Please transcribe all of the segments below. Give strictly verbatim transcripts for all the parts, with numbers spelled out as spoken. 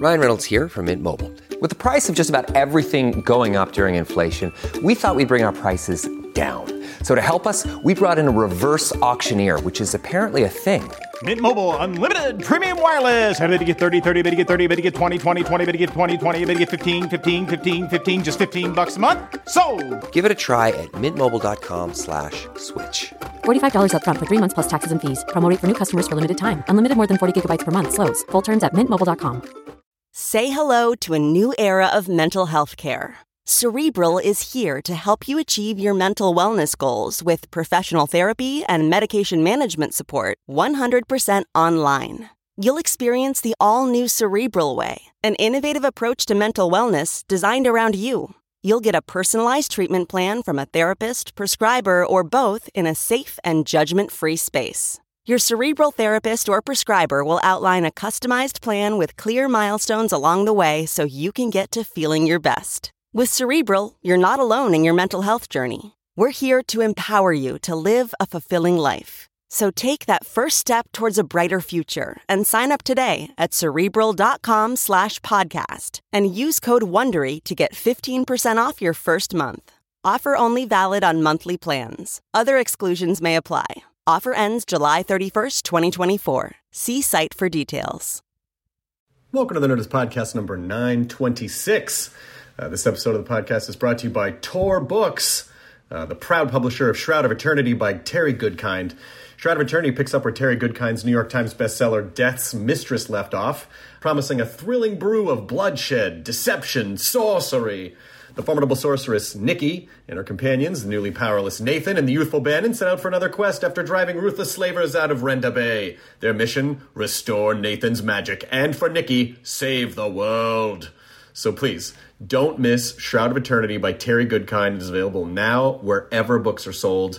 Ryan Reynolds here from Mint Mobile. With the price of just about everything going up during inflation, we thought we'd bring our prices down. So to help us, we brought in a reverse auctioneer, which is apparently a thing. Mint Mobile Unlimited Premium Wireless. How to get thirty, thirty, bit to get thirty, bit to get twenty, twenty, twenty, bit to get twenty, twenty, bit to get fifteen, fifteen, fifteen, fifteen, just fifteen bucks a month? Sold! Give it a try at mintmobile.com slash switch. forty-five dollars up front for three months plus taxes and fees. Promo rate for new customers for limited time. Unlimited more than forty gigabytes per month. Slows full terms at mint mobile dot com. Say hello to a new era of mental health care. Cerebral is here to help you achieve your mental wellness goals with professional therapy and medication management support one hundred percent online. You'll experience the all-new Cerebral Way, an innovative approach to mental wellness designed around you. You'll get a personalized treatment plan from a therapist, prescriber, or both in a safe and judgment-free space. Your Cerebral therapist or prescriber will outline a customized plan with clear milestones along the way so you can get to feeling your best. With Cerebral, you're not alone in your mental health journey. We're here to empower you to live a fulfilling life. So take that first step towards a brighter future and sign up today at Cerebral.com slash podcast and use code WONDERY to get fifteen percent off your first month. Offer only valid on monthly plans. Other exclusions may apply. Offer ends July thirty-first, twenty twenty-four. See site for details. Welcome to the Nerdist Podcast number nine twenty-six. Uh, this episode of the podcast is brought to you by Tor Books, uh, the proud publisher of Shroud of Eternity by Terry Goodkind. Shroud of Eternity picks up where Terry Goodkind's New York Times bestseller Death's Mistress left off, promising a thrilling brew of bloodshed, deception, sorcery. The formidable sorceress Nikki and her companions, the newly powerless Nathan and the youthful Bannon, set out for another quest after driving ruthless slavers out of Renda Bay. Their mission, restore Nathan's magic, and for Nikki, save the world. So please, don't miss Shroud of Eternity by Terry Goodkind. It is available now wherever books are sold.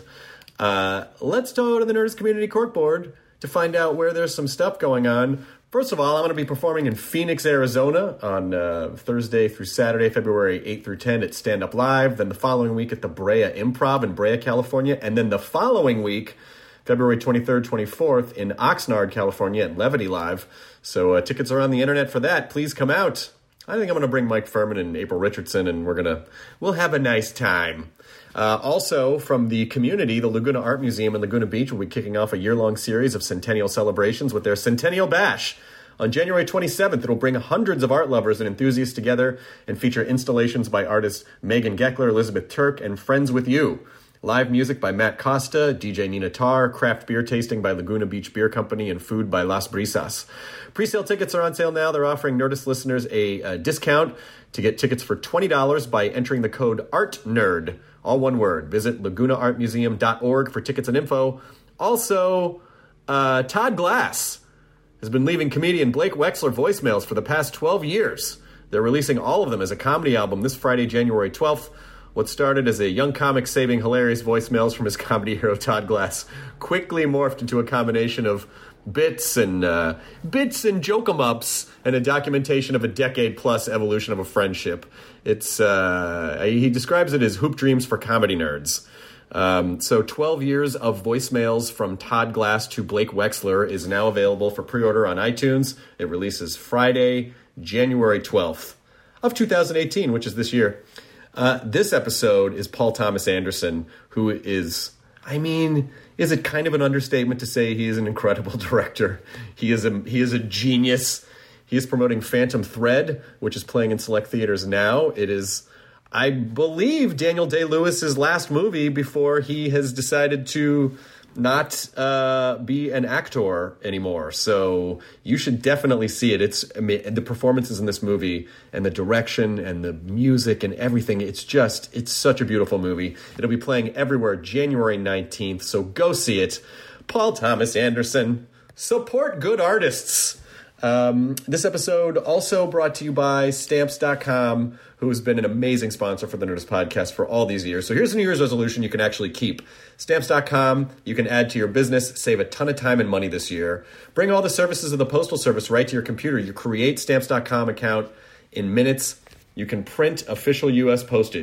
Uh, let's go to the Nerdist Community Corkboard to find out where there's some stuff going on. First of all, I'm going to be performing in Phoenix, Arizona on uh, Thursday through Saturday, February eighth through tenth at Stand Up Live. Then the following week at the Brea Improv in Brea, California. And then the following week, February twenty-third, twenty-fourth in Oxnard, California at Levity Live. So uh, tickets are on the internet for that. Please come out. I think I'm going to bring Mike Furman and April Richardson, and we're going to, we'll have a nice time. Uh, also, from the community, the Laguna Art Museum in Laguna Beach will be kicking off a year-long series of centennial celebrations with their Centennial Bash. On January twenty-seventh, it'll bring hundreds of art lovers and enthusiasts together and feature installations by artists Megan Geckler, Elizabeth Turk, and Friends with You. Live music by Matt Costa, D J Nina Tar, craft beer tasting by Laguna Beach Beer Company, and food by Las Brisas. Pre-sale tickets are on sale now. They're offering Nerdist listeners a, a discount to get tickets for twenty dollars by entering the code ARTNERD, all one word. Visit laguna art museum dot org for tickets and info. Also, uh, Todd Glass has been leaving comedian Blake Wexler voicemails for the past twelve years. They're releasing all of them as a comedy album this Friday, January twelfth. What started as a young comic saving hilarious voicemails from his comedy hero Todd Glass quickly morphed into a combination of bits and uh, bits and joke-em-ups and a documentation of a decade-plus evolution of a friendship. It's uh, he describes it as hoop dreams for comedy nerds. Um, so twelve years of voicemails from Todd Glass to Blake Wexler is now available for pre-order on iTunes. It releases Friday, January twelfth of two thousand eighteen, which is this year. Uh, this episode is Paul Thomas Anderson, who is, I mean, is it kind of an understatement to say he is an incredible director? He is a he is a genius. He is promoting Phantom Thread, which is playing in select theaters now. It is, I believe, Daniel Day-Lewis's last movie before he has decided to not uh, be an actor anymore. So you should definitely see it. It's I mean, the performances in this movie and the direction and the music and everything. It's just, it's such a beautiful movie. It'll be playing everywhere January nineteenth. So go see it. Paul Thomas Anderson. Support good artists. Um, this episode also brought to you by Stamps dot com, who has been an amazing sponsor for the Nerdist Podcast for all these years. So here's a New Year's resolution you can actually keep. Stamps dot com, you can add to your business, save a ton of time and money this year. Bring all the services of the Postal Service right to your computer. You create Stamps dot com account in minutes. You can print official U S postage,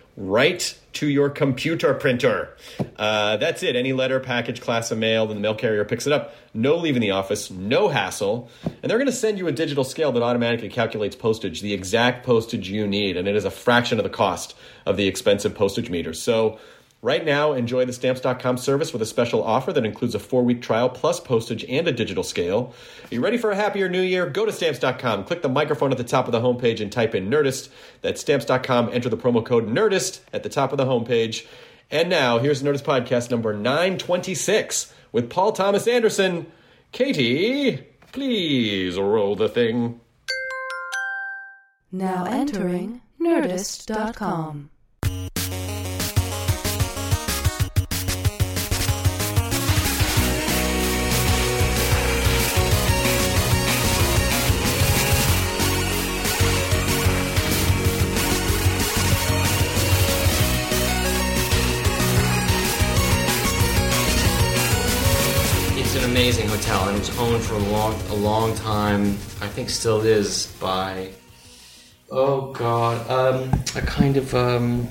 right to your computer printer. Uh, that's it. Any letter, package, class of mail, then the mail carrier picks it up. No leaving the office, no hassle. And they're going to send you a digital scale that automatically calculates postage, the exact postage you need. And it is a fraction of the cost of the expensive postage meters. So right now, enjoy the Stamps dot com service with a special offer that includes a four-week trial plus postage and a digital scale. Are you ready for a happier new year? Go to Stamps dot com, click the microphone at the top of the homepage and type in Nerdist. That's Stamps dot com. Enter the promo code Nerdist at the top of the homepage. And now, here's Nerdist Podcast number nine twenty-six with Paul Thomas Anderson. Katie, please roll the thing. Now entering Nerdist dot com. Amazing hotel, and it was owned for a long, a long time. I think still is by, oh god, um, a kind of um,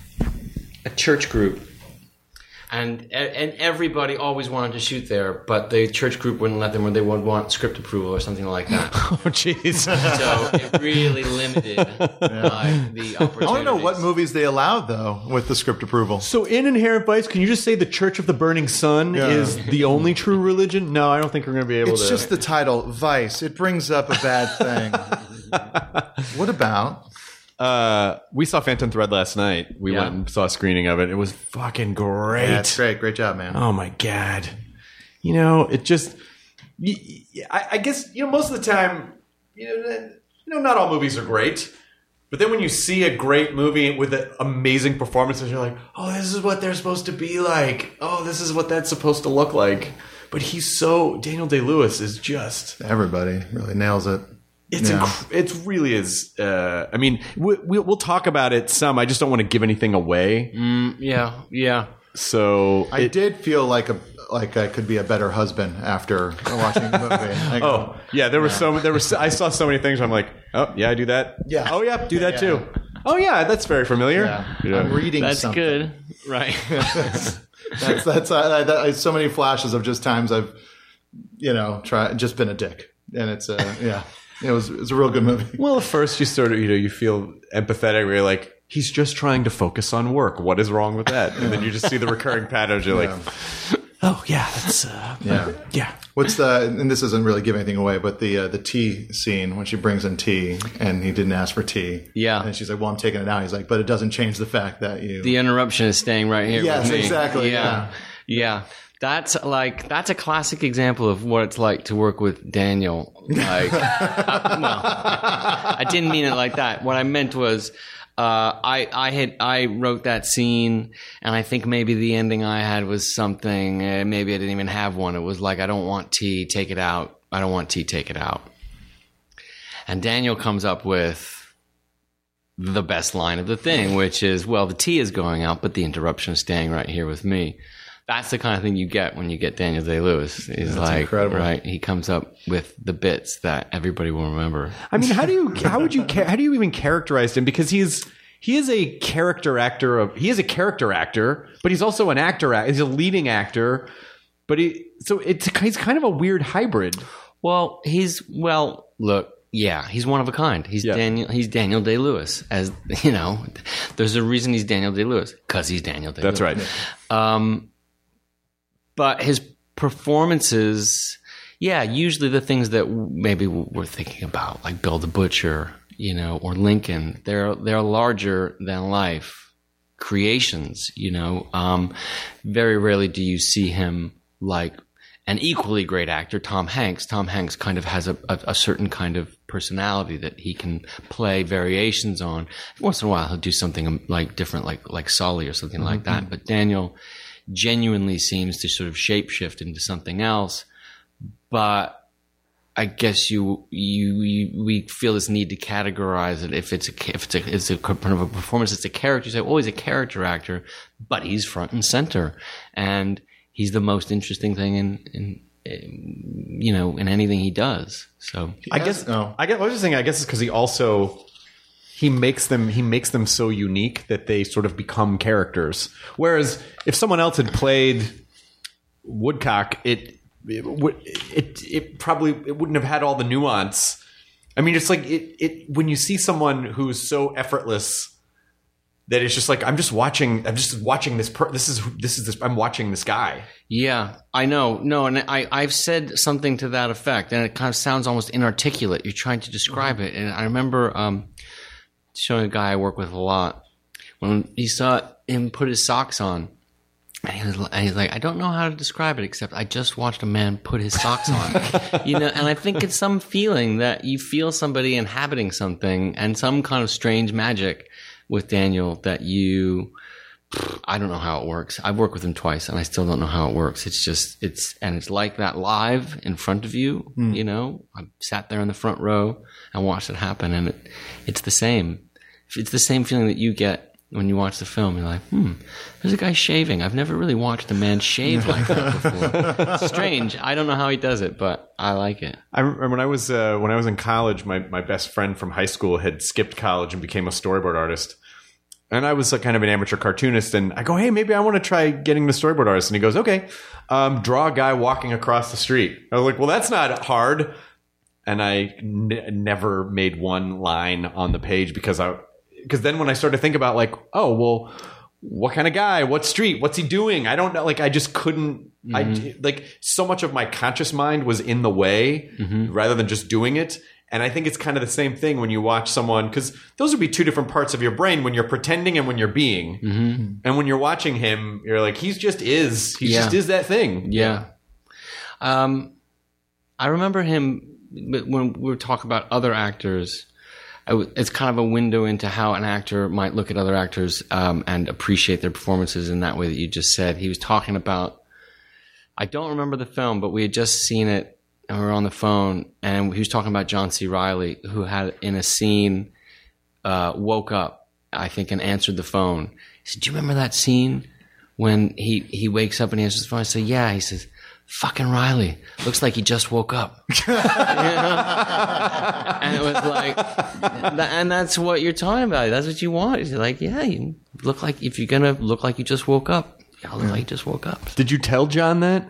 a church group, and and everybody always wanted to shoot there, but the church group wouldn't let them, or they would want script approval or something like that. Oh, jeez. So it really limited uh, the opportunities. I want to know what movies they allowed, though, with the script approval. So in Inherent Vice, can you just say the Church of the Burning Sun Yeah. is the only true religion? No, I don't think we're going to be able It's to. just the title, Vice. It brings up a bad thing. What about? Uh, we saw Phantom Thread last night. We Yeah. went and saw a screening of it. It was fucking great. Yeah, it's great. Great job, man. Oh my god! You know, it just. y- y- I, I guess you know most of the time, you know, you know, not all movies are great. But then when you see a great movie with an amazing performances, you're like, oh, this is what they're supposed to be like. Oh, this is what that's supposed to look like. But he's so Daniel Day-Lewis is just. Everybody really nails it. It's Yeah. inc- it really is. Uh, I mean, we, we, we'll talk about it some. I just don't want to give anything away. Mm, yeah, yeah. So I it- did feel like a like I could be a better husband after watching the movie. I go, Oh yeah, there were so there were. So, I saw so many things. Where I'm like, oh yeah, I do that. Yeah. Oh yeah, do that Yeah. too. Oh yeah, that's very familiar. Yeah. Yeah. I'm reading That's something. good, right? That's that's uh, that, that, so many flashes of just times I've, you know, try just been a dick, and it's uh, yeah, it was it was a real good movie. Well, at first you sort of you know you feel empathetic. Where you're like, he's just trying to focus on work. What is wrong with that? And then you just see the recurring patterns. You're like, oh yeah, that's uh, Yeah. yeah. What's the? And this doesn't really give anything away, but the uh, the tea scene when she brings in tea and he didn't ask for tea. Yeah. and she's like, "Well, I'm taking it now." He's like, "But it doesn't change the fact that you." The interruption is staying right here. Yes, with me. exactly, Yeah. yeah, That's like that's a classic example of what it's like to work with Daniel. Like, uh, well, I didn't mean it like that. What I meant was, uh, I I had I wrote that scene, and I think maybe the ending I had was something. Uh, maybe I didn't even have one. It was like, I don't want tea, take it out. I don't want tea, take it out. And Daniel comes up with the best line of the thing, which is, well, the tea is going out, but the interruption is staying right here with me. That's the kind of thing you get when you get Daniel Day-Lewis. He's That's like, incredible. right? He comes up with the bits that everybody will remember. I mean, how do you how would you ca- how do you even characterize him? Because he's he is a character actor of he is a character actor, but he's also an actor. act- He's a leading actor, but he so it's he's kind of a weird hybrid. Well, he's well. Look, yeah, he's one of a kind. He's Yeah. Daniel. He's Daniel Day-Lewis. As you know, there's a reason he's Daniel Day-Lewis, because he's Daniel Day-Lewis. That's right. Um, but his performances, yeah, usually the things that maybe we're thinking about, like Bill the Butcher, you know, or Lincoln, they're they're larger than life creations. You know, um, very rarely do you see him like an equally great actor, Tom Hanks. Tom Hanks kind of has a, a, a certain kind of personality that he can play variations on. Once in a while, he'll do something like different, like like Sully or something like that. But Daniel genuinely seems to sort of shapeshift into something else. But I guess you, you, you we feel this need to categorize it. If it's a, if it's a, it's a kind of a performance, it's a character. You say, oh, he's a character actor, but he's front and center, and he's the most interesting thing in, in, in you know, in anything he does. So I Yes. guess Oh. I guess what I was just saying. I guess it's because he also he makes them he makes them so unique that they sort of become characters. Whereas if someone else had played Woodcock, it it would it, it probably it wouldn't have had all the nuance. I mean, it's like it it when you see someone who's so effortless that it's just like I'm just watching I'm just watching this per, this is this is this I'm watching this guy. Yeah, I know. No, and I I've said something to that effect, and it kind of sounds almost inarticulate. You're trying to describe it, and I remember um, showing a guy I work with a lot when he saw him put his socks on, and he was and he's like, I don't know how to describe it except I just watched a man put his socks on, you know. And I think it's some feeling that you feel somebody inhabiting something and some kind of strange magic with Daniel that you, I don't know how it works. I've worked with him twice and I still don't know how it works. It's just, it's, and it's like that live in front of you, mm. you know, I sat there in the front row and watched it happen, and it, it's the same. It's the same feeling that you get when you watch the film. You're like, hmm, there's a guy shaving. I've never really watched a man shave like that before. Strange. I don't know how he does it, but I like it. I remember when I was uh, when I was in college, my, my best friend from high school had skipped college and became a storyboard artist. And I was a kind of an amateur cartoonist, and I go, hey, maybe I want to try getting the storyboard artist. And he goes, okay, um, draw a guy walking across the street. I was like, well, that's not hard. And I n- never made one line on the page because I, because then when I started to think about like, oh, well, what kind of guy? What street? What's he doing? I don't know. Like, I just couldn't, mm-hmm. I, like, so much of my conscious mind was in the way mm-hmm. rather than just doing it. And I think it's kind of the same thing when you watch someone, because those would be two different parts of your brain, when you're pretending and when you're being. Mm-hmm. And when you're watching him, you're like, he's just is. He yeah. just is that thing. Yeah. Um, I remember him, when we were talking about other actors, it's kind of a window into how an actor might look at other actors um, and appreciate their performances in that way that you just said. He was talking about, I don't remember the film, but we had just seen it. And we were on the phone, and he was talking about John C. Reilly, who had, in a scene, uh, woke up, I think, and answered the phone. He said, do you remember that scene when he, he wakes up and he answers the phone? I said, yeah. He says, fucking Reilly. Looks like he just woke up. You know? And it was like, and that's what you're talking about. That's what you want. You're like, yeah, you look like, if you're going to look like you just woke up, you look like you just woke up. Did you tell John that?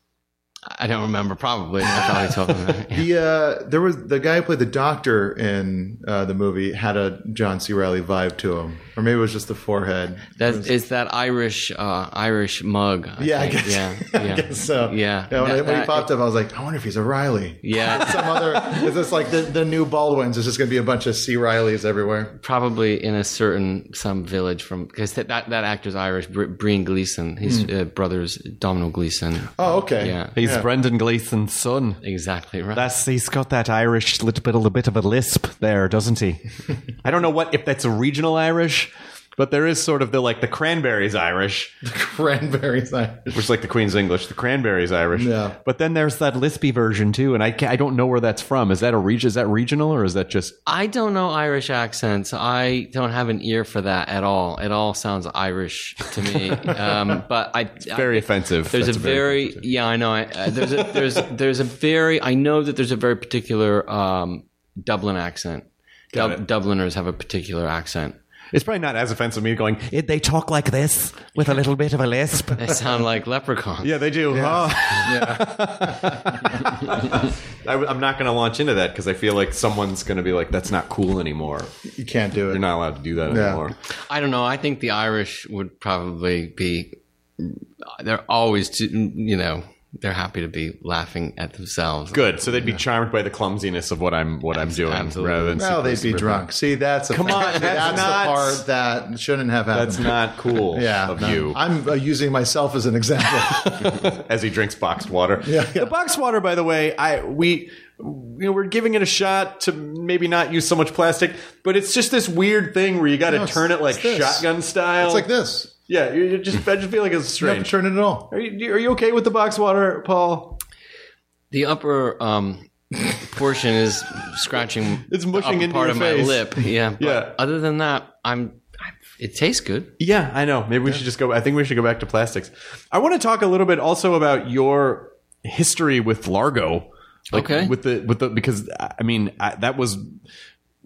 I don't remember. Probably. I probably told him that. Yeah. The uh, there was the guy who played the doctor in uh, the movie had a John C. Reilly vibe to him, or maybe it was just the forehead. That was, is that Irish uh, Irish mug. I yeah, think. I guess. Yeah, yeah. I guess so. Yeah. yeah when, that, I, when that, he popped up, I was like, I wonder if he's a Reilly. Yeah. Some other. Is this like the, the new Baldwins? It's just going to be a bunch of C. Reillys everywhere. Probably in a certain some village from because that, that that actor's Irish. Brian Gleeson. His mm. uh, brother's Domhnall Gleeson. Oh, okay. Yeah. He's yeah. Brendan Gleeson's son. Exactly right. That's he's got that Irish little bit, a bit of a lisp there, doesn't he? I don't know what if that's a regional Irish, but there is sort of the like the Cranberries Irish, the Cranberries Irish, which is like the Queen's English, the Cranberries Irish. Yeah. But then there's that lispy version too, and I can't, I don't know where that's from. Is that a region? Is that regional or is that just? I don't know Irish accents. I don't have an ear for that at all. It all sounds Irish to me. um, but I it's very I, offensive. There's that's a very, very yeah, I know. I, uh, there's a there's there's a very I know that there's a very particular um, Dublin accent. Dub- Dubliners have a particular accent. It's probably not as offensive to me going, they talk like this with a little bit of a lisp. They sound like leprechauns. Yeah, they do. Yeah. Oh. Yeah. I, I'm not going to launch into that because I feel like someone's going to be like, that's not cool anymore. You can't do it. You're not allowed to do that yeah. anymore. I don't know. I think the Irish would probably be, they're always, you know, they're happy to be laughing at themselves. Good. So they'd be charmed by the clumsiness of what I'm what I'm doing, Absolutely. rather than well, they'd be drunk. See, that's a come on. That's, that's not, the part that shouldn't have happened. That's not cool. yeah, of no, you. I'm uh, using myself as an example. As he drinks boxed water. Yeah, yeah. The boxed water, by the way, I we. You know, we're giving it a shot to maybe not use so much plastic, but it's just this weird thing where you got to no, turn it like shotgun style. It's like this. Yeah, you you just I just feel like it's strange. You have to turn it at all. Are you are you okay with the box water, Paul? The upper um, portion is scratching. It's mushing the upper into part your of face. my lip. Yeah, but Yeah. other than that, I'm. I, it tastes good. Yeah, I know. Maybe we should just go. I think we should go back to plastics. I want to talk a little bit also about your history with Largo. Like Okay. With the with the because I mean I, that was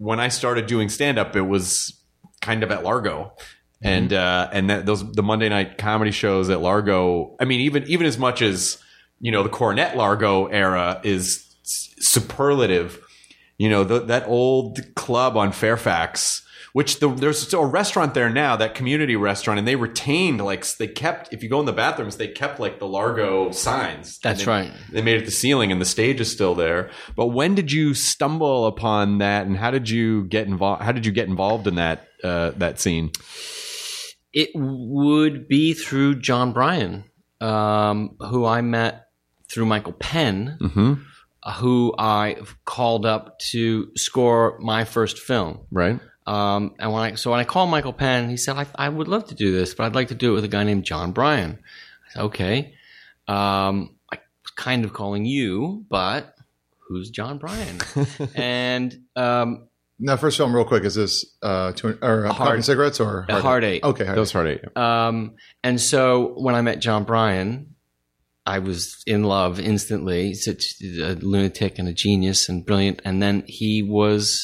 when I started doing stand up, it was kind of at Largo. And uh, and that, those the Monday night comedy shows at Largo. I mean, even even as much as, you know, the Cornet Largo era is superlative. You know, the, that old club on Fairfax, which the, there's a restaurant there now, that community restaurant, and they retained, like, they kept, if you go in the bathrooms, they kept, like, the Largo signs. That's they, right. They made it the ceiling, and the stage is still there. But when did you stumble upon that, and how did you get involved? How did you get involved in that uh, that scene? It would be through John Bryan, um, who I met through Michael Penn. Mm-hmm. Who I called up to score my first film. Right. Um, and when I, so when I called Michael Penn, he said, I, I would love to do this, but I'd like to do it with a guy named John Bryan. I said, okay. Um, I was kind of calling you, but who's John Bryan? and, um, Now, first film, real quick, is this uh, two, or uh, Coffee and Cigarettes or Hard, Hard Eight? Okay, Hard That was Hard Eight. Yeah. Um, and so when I met John Bryan, I was in love instantly. Such a lunatic and a genius and brilliant. And then he was,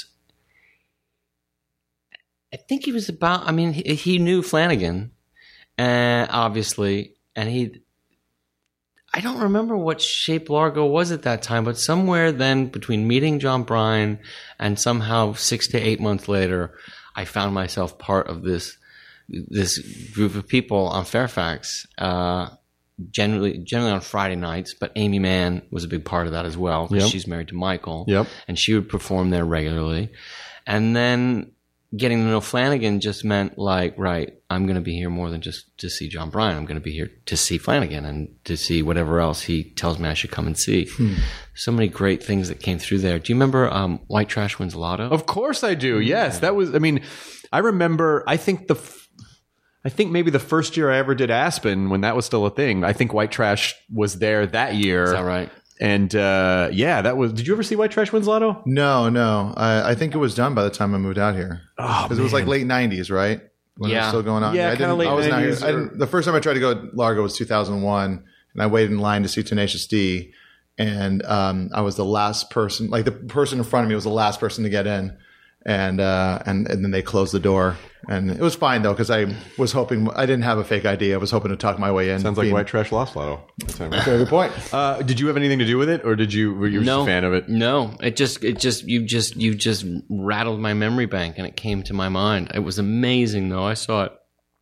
I think he was about, I mean, he, he knew Flanagan, uh, obviously. And he, I don't remember what shape Largo was at that time, but somewhere then between meeting John Bryan and somehow six to eight months later, I found myself part of this, this group of people on Fairfax, uh, Generally, generally on Friday nights, but Amy Mann was a big part of that as well because Yep. she's married to Michael, Yep. and she would perform there regularly. And then getting to know Flanagan just meant like, right, I'm going to be here more than just to see John Bryan. I'm going to be here to see Flanagan and to see whatever else he tells me I should come and see. Hmm. So many great things that came through there. Do you remember um, White Trash Wins Lotto? Of course I do. Yes, that was. I mean, I remember. I think the. I think maybe the first year I ever did Aspen, when that was still a thing, I think White Trash was there that year. Is that right? And uh, yeah, that was. Did you ever see White Trash Wins Lotto? No, no. I, I think it was done by the time I moved out here. Oh, because it was like late nineties, right? When it Yeah. was still going on. Yeah, I kinda didn't- late I was not here. nineties I didn't, the first time I tried to go to Largo was two thousand one, and I waited in line to see Tenacious D, and um, I was the last person. Like the person in front of me was the last person to get in. And, uh, and and then they closed the door, and it was fine though because I was hoping I didn't have a fake I D. I was hoping to talk my way in. Sounds like being- White Trash lost Lotto. Very good point. Uh, did you have anything to do with it, or did you were you no, just a fan of it? No, it just it just you just you just rattled my memory bank and it came to my mind. It was amazing though. I saw it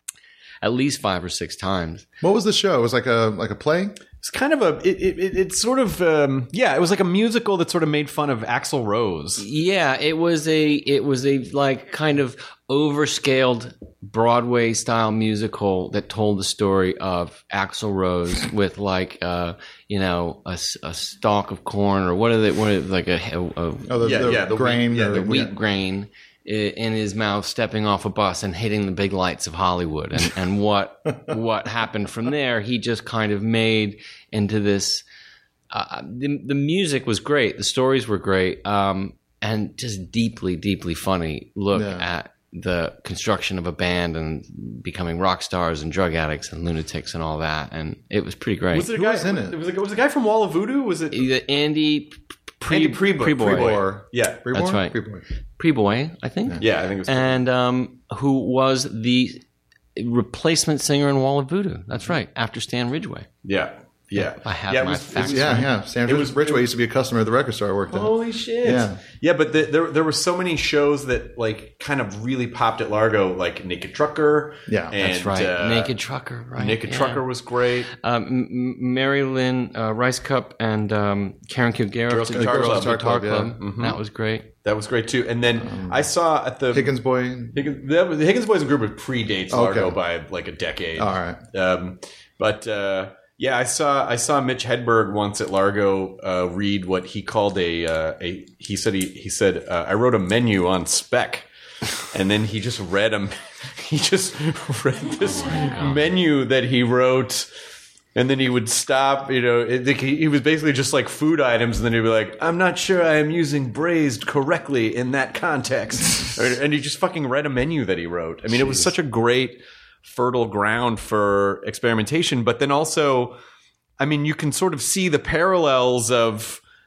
at least five or six times. What was the show? It was like a like a play. It's kind of a it it, it it's sort of um, yeah. It was like a musical that sort of made fun of Axl Rose. Yeah, it was a it was a like kind of overscaled Broadway style musical that told the story of Axl Rose with like uh you know a, a stalk of corn or what are they what are they, like a, a, a Oh, the, Yeah, the yeah, the grain. wheat- yeah, or- the wheat grain i- in his mouth, stepping off a bus and hitting the big lights of Hollywood, and and what what happened from there? He just kind of made into this. Uh, the the music was great, the stories were great, um, and just deeply, deeply funny look Yeah. at the construction of a band and becoming rock stars and drug addicts and lunatics and all that, and it was pretty great. Was it a Who guy was in it? Was it was a guy from Wall of Voodoo? Was it The Andy Pre- Andy Prebo- Preboy. Preboy. Yeah, Preboy? That's right. Preboy. Preboy, I think. yeah. I think it was. And um, who was the replacement singer in Wall of Voodoo? That's right, after Stan Ridgway. yeah, yeah. I have yeah, my it was, facts. It was, Yeah, yeah. Sam It was- Ridgway used to be a customer of the record store I worked at. Holy shit! Yeah. yeah. But the, there there were so many shows that like kind of really popped at Largo, like Naked Trucker. Yeah, and, That's right. uh, Naked Trucker, right? Naked yeah. Trucker was great. Um, M- M- Mary Lynn uh, Rice Cup and um, Karen Kilgariff Girls did the Guitar Girls Club. Guitar Guitar Club. Club, yeah. That was great. That was great too. And then I saw at the Higgins Boy. Higgins, that was- the Higgins Boys and Group predates Largo Okay. by like a decade. All right. Um, but uh, yeah, I saw I saw Mitch Hedberg once at Largo uh, read what he called a uh, a. He said he he said uh, I wrote a menu on spec, and then he just read him. He just read this menu that he wrote. And then he would stop, you know, it, he, he was basically just like food items. And then he'd be like, I'm not sure I am using braised correctly in that context. And he just fucking read a menu that he wrote. I mean, it was such a great, fertile ground for experimentation. But then also, I mean, you can sort of see the parallels of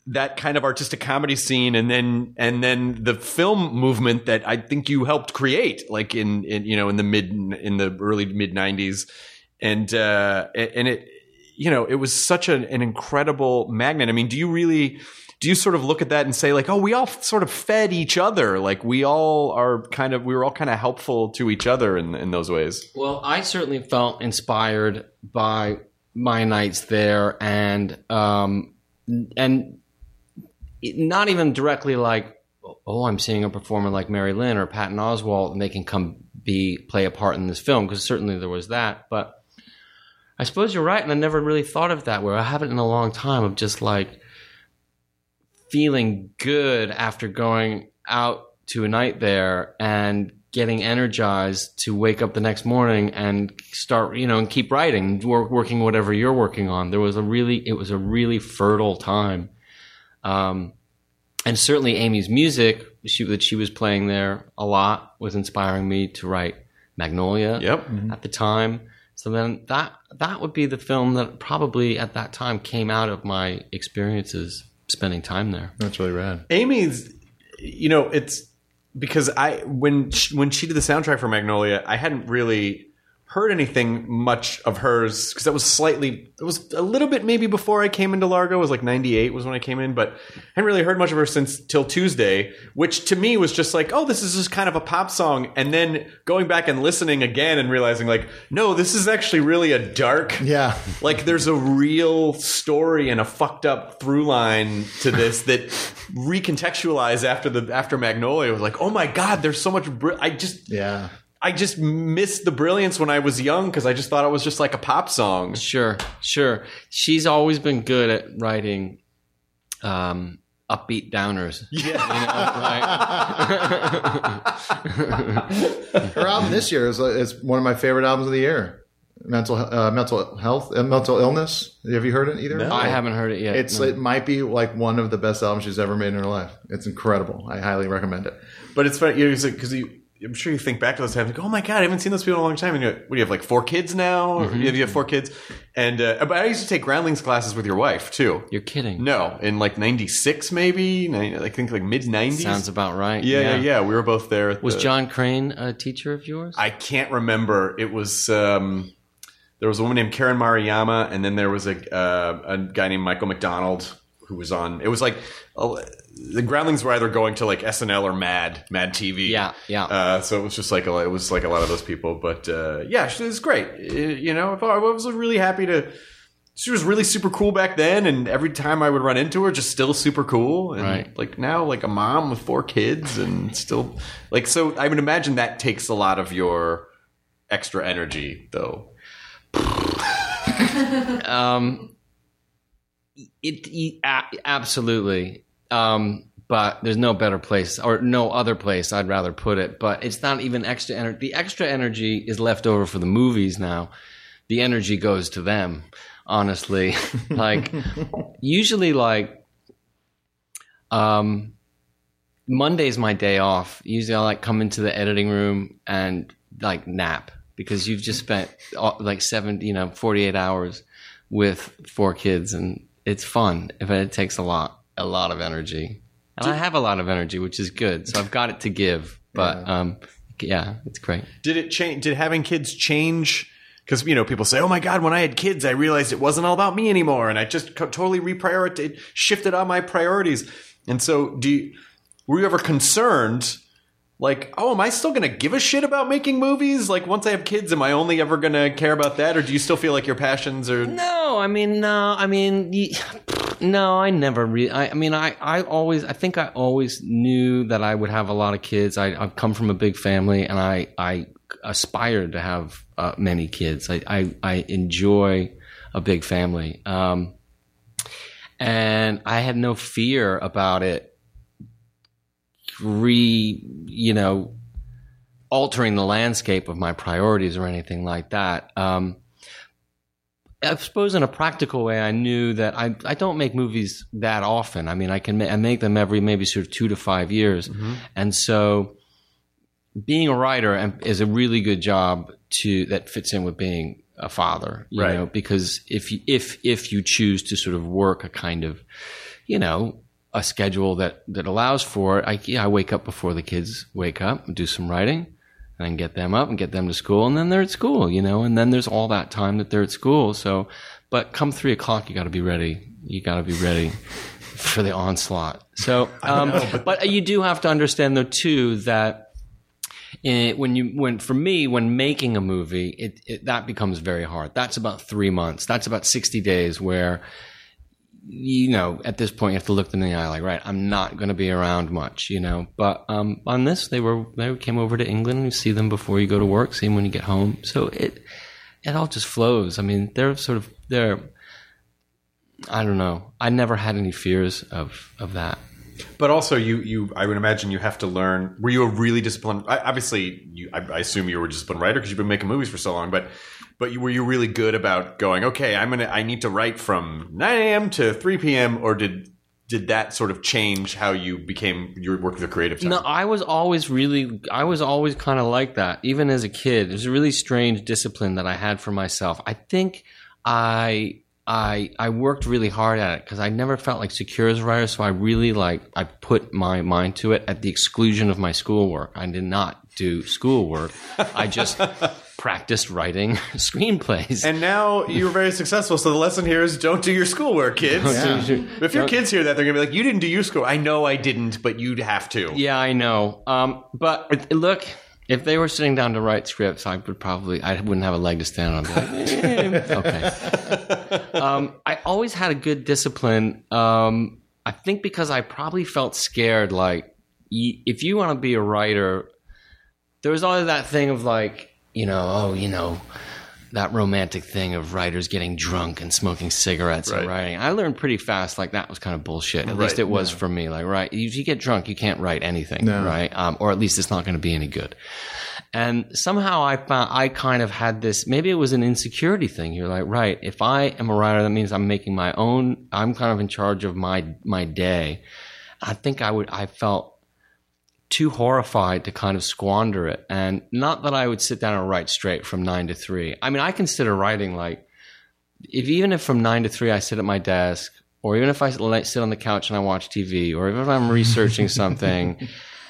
that kind of artistic comedy scene, and then and then the film movement that I think you helped create, like in, in you know in the mid in the early mid nineties, and uh, and it you know it was such an, an incredible magnet. I mean, do you really do you sort of look at that and say like, oh, we all sort of fed each other, like we all are kind of we were all kind of helpful to each other in in those ways? Well, I certainly felt inspired by my nights there, and um, and. Not even directly like, oh, I'm seeing a performer like Mary Lynn or Patton Oswalt and they can come be play a part in this film, because certainly there was that. But I suppose you're right, and I never really thought of it that way. I haven't in a long time, of just like feeling good after going out to a night there and getting energized to wake up the next morning and start, you know, and keep writing, work, working whatever you're working on. There was a really, it was a really fertile time. Um, and certainly Amy's music, she, that she was playing there a lot, was inspiring me to write Magnolia yep. at the time. So then that that would be the film that probably at that time came out of my experiences spending time there. That's really rad. Amy's, you know, it's because I when she, when she did the soundtrack for Magnolia, I hadn't really heard anything much of hers, because that was slightly, it was a little bit maybe before I came into Largo. It was like ninety-eight was when I came in, but I hadn't really heard much of her since Till Tuesday, which to me was just like, oh, this is just kind of a pop song. And then going back and listening again and realizing like, no, this is actually really a dark, yeah, like there's a real story and a fucked up through line to this that recontextualized after the after Magnolia. It was like, oh my God, there's so much, br- I just, yeah. I just missed the brilliance when I was young, because I just thought it was just like a pop song. Sure, sure. She's always been good at writing um, upbeat downers. Yeah. You know, like Her album this year is, is one of my favorite albums of the year. Mental uh, mental health, uh, mental illness. Have you heard it either? No. I haven't heard it yet. It's no. It might be like one of the best albums she's ever made in her life. It's incredible. I highly recommend it. But it's funny, because you. I'm sure you think back to those times, like, oh my God, I haven't seen those people in a long time. And you, what do you have, like four kids now? Mm-hmm. You, have, you have four kids? And uh, but I used to take Groundlings classes with your wife too. You're kidding? No, in like ninety-six maybe. I think like mid nineties. Sounds about right. Yeah, yeah, yeah. yeah. We were both there. At Was the, John Crane a teacher of yours? I can't remember. It was um, there was a woman named Karen Mariyama, and then there was a uh, a guy named Michael McDonald who was on. It was like. Uh, The Groundlings were either going to like S N L or Mad, Mad T V. Yeah, yeah. Uh, so it was just like a, it was like a lot of those people. But uh, yeah, she was great. It, you know, I was really happy to. She was really super cool back then, and every time I would run into her, just still super cool. And right. like now, like a mom with four kids, and still like so. I would imagine that takes a lot of your extra energy, though. um, it, it a- absolutely. Um, but there's no better place or no other place I'd rather put it. But it's not even extra energy. The extra energy is left over for the movies now. The energy goes to them, honestly. Like, usually, like, um, Monday's my day off. Usually I like come into the editing room and like nap, because you've just spent like seven, you know, forty-eight hours with four kids, and it's fun. If it takes a lot. a lot of energy, and I have a lot of energy, which is good. So I've got it to give, but yeah, um, yeah it's great. Did it change? Did having kids change? Because, you know, people say, oh my God, when I had kids, I realized it wasn't all about me anymore. And I just co- totally reprioritized, shifted all my priorities. And so do you, were you ever concerned, like, oh, am I still going to give a shit about making movies? Like, once I have kids, am I only ever going to care about that? Or do you still feel like your passions are... No, I mean, no, I mean... No, I never really. I, I mean, I, I always. I think I always knew that I would have a lot of kids. I, I've come from a big family, and I, I aspired to have uh, many kids. I, I, I enjoy a big family, um, and I had no fear about it. Re, you know, altering the landscape of my priorities or anything like that. Um, I suppose in a practical way, I knew that I I don't make movies that often. I mean, I can ma- I make them every maybe sort of two to five years, mm-hmm. and so being a writer is a really good job to that fits in with being a father. You right. know, because if you, if if you choose to sort of work a kind of you know, a schedule that, that allows for it. I, yeah, I wake up before the kids wake up and do some writing and then get them up and get them to school. And then they're at school, you know, and then there's all that time that they're at school. So, but come three o'clock, you got to be ready. You got to be ready for the onslaught. So, um, know, but-, but you do have to understand though too that it, when you, when for me, when making a movie, it, it that becomes very hard. That's about three months. That's about sixty days where, you know, at this point you have to look them in the eye like, right, I'm not going to be around much, you know. But um, on this, they were they came over to England and you see them before you go to work, see them when you get home. So it it all just flows. I mean, they're sort of they're. I don't know. I never had any fears of, of that. But also, you, you, I would imagine you have to learn. Were you a really disciplined? Obviously, you, I, I assume you were a disciplined writer because you've been making movies for so long. But, but you, were you really good about going? Okay, I'm gonna. I need to write from nine a.m. to three p.m. Or did did that sort of change how you became your work with a creative time? No, I was always really. I was always kind of like that, even as a kid. It was a really strange discipline that I had for myself. I think I. I I worked really hard at it because I never felt like secure as a writer. So I really like I put my mind to it at the exclusion of my schoolwork. I did not do schoolwork. I just practiced writing screenplays. And now you're very successful. So the lesson here is don't do your schoolwork, kids. Yeah. If your kids hear that, they're gonna be like, "You didn't do your school." I know I didn't, but you'd have to. Yeah, I know. Um, but look. If they were sitting down to write scripts, I would probably, I wouldn't have a leg to stand on. I'd be like, eh, okay. Um, I always had a good discipline. Um, I think because I probably felt scared, like, if you want to be a writer, there was always that thing of like, you know, oh, you know, that romantic thing of writers getting drunk and smoking cigarettes right. and writing. I learned pretty fast, like that was kind of bullshit. At right. least it was yeah. for me. Like, right, if you get drunk, you can't write anything, no. right? Um, or at least it's not going to be any good. And somehow I found, I kind of had this, maybe it was an insecurity thing. You're like, right, if I am a writer, that means I'm making my own, I'm kind of in charge of my, my day. I think I would, I felt too horrified to kind of squander it. And not that I would sit down and write straight from nine to three. I mean, I consider writing like, if even if from nine to three I sit at my desk, or even if I sit on the couch and I watch T V, or even if I'm researching something,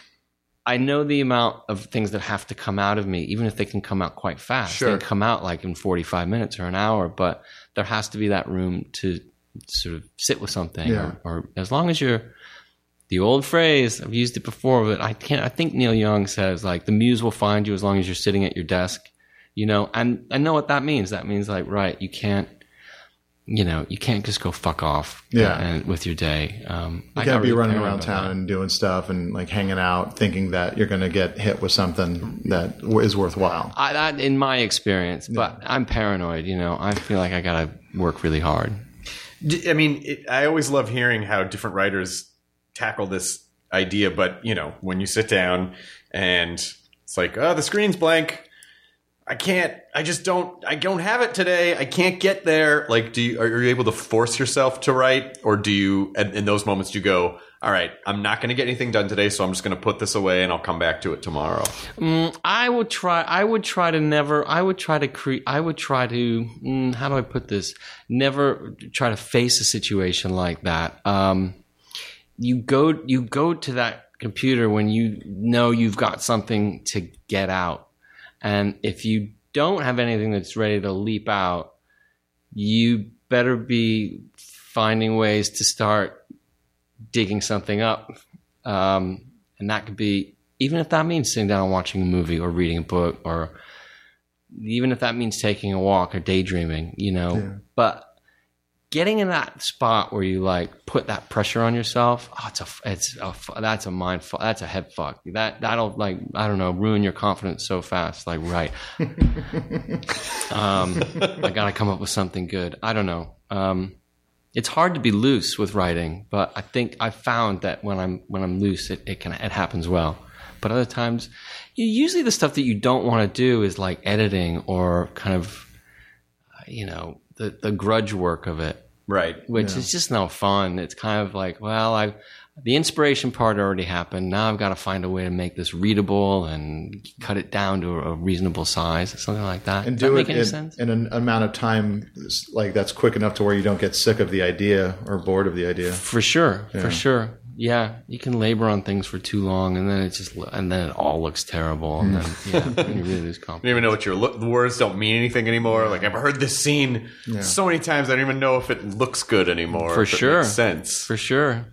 I know the amount of things that have to come out of me, even if they can come out quite fast. Sure. They can come out like in forty-five minutes or an hour, but there has to be that room to sort of sit with something. Yeah. Or, or as long as you're, the old phrase, I've used it before, but I can't, I think Neil Young says like the muse will find you as long as you're sitting at your desk, you know, and I know what that means. That means like, right, you can't, you know, you can't just go fuck off yeah. and, with your day. Um, you can't be really running around town that. and doing stuff and like hanging out thinking that you're going to get hit with something that is worthwhile. I, that in my experience, but yeah. I'm paranoid, you know, I feel like I got to work really hard. I mean, it, I always love hearing how different writers tackle this idea, but you know, when you sit down and it's like, oh, the screen's blank, I can't, I just don't, I don't have it today, I can't get there. Like, do you, are you able to force yourself to write, or do you, in those moments, do you go, all right, I'm not going to get anything done today, so I'm just going to put this away and I'll come back to it tomorrow? Mm, I would try, I would try to never, I would try to create, I would try to, mm, how do I put this? Never try to face a situation like that. Um, You go you go to that computer when you know you've got something to get out. And if you don't have anything that's ready to leap out, you better be finding ways to start digging something up. Um, and that could be, even if that means sitting down and watching a movie or reading a book, or even if that means taking a walk or daydreaming, you know. Yeah. But getting in that spot where you like put that pressure on yourself, oh, it's a, it's a, that's a mind fuck, that's a head fuck. That that'll like, I don't know, ruin your confidence so fast. Like, right, um, I got to come up with something good. I don't know. Um, it's hard to be loose with writing, but I think I found that when I'm when I'm loose, it it can it happens well. But other times, you, usually the stuff that you don't want to do is like editing or kind of, you know, the the grudge work of it. Right. Which Yeah. is just no fun. It's kind of like, well, I the inspiration part already happened. Now I've got to find a way to make this readable and cut it down to a reasonable size, something like that. And Does do that it make any in, sense? in an amount of time like that's quick enough to where you don't get sick of the idea or bored of the idea. For sure, for sure. Yeah, you can labor on things for too long, and then it just and then it all looks terrible, and then yeah, then you really lose You confidence. don't even know what your look. The words don't mean anything anymore. Like I've heard this scene so many times, I don't even know if it looks good anymore. For if it sure, makes sense. For sure.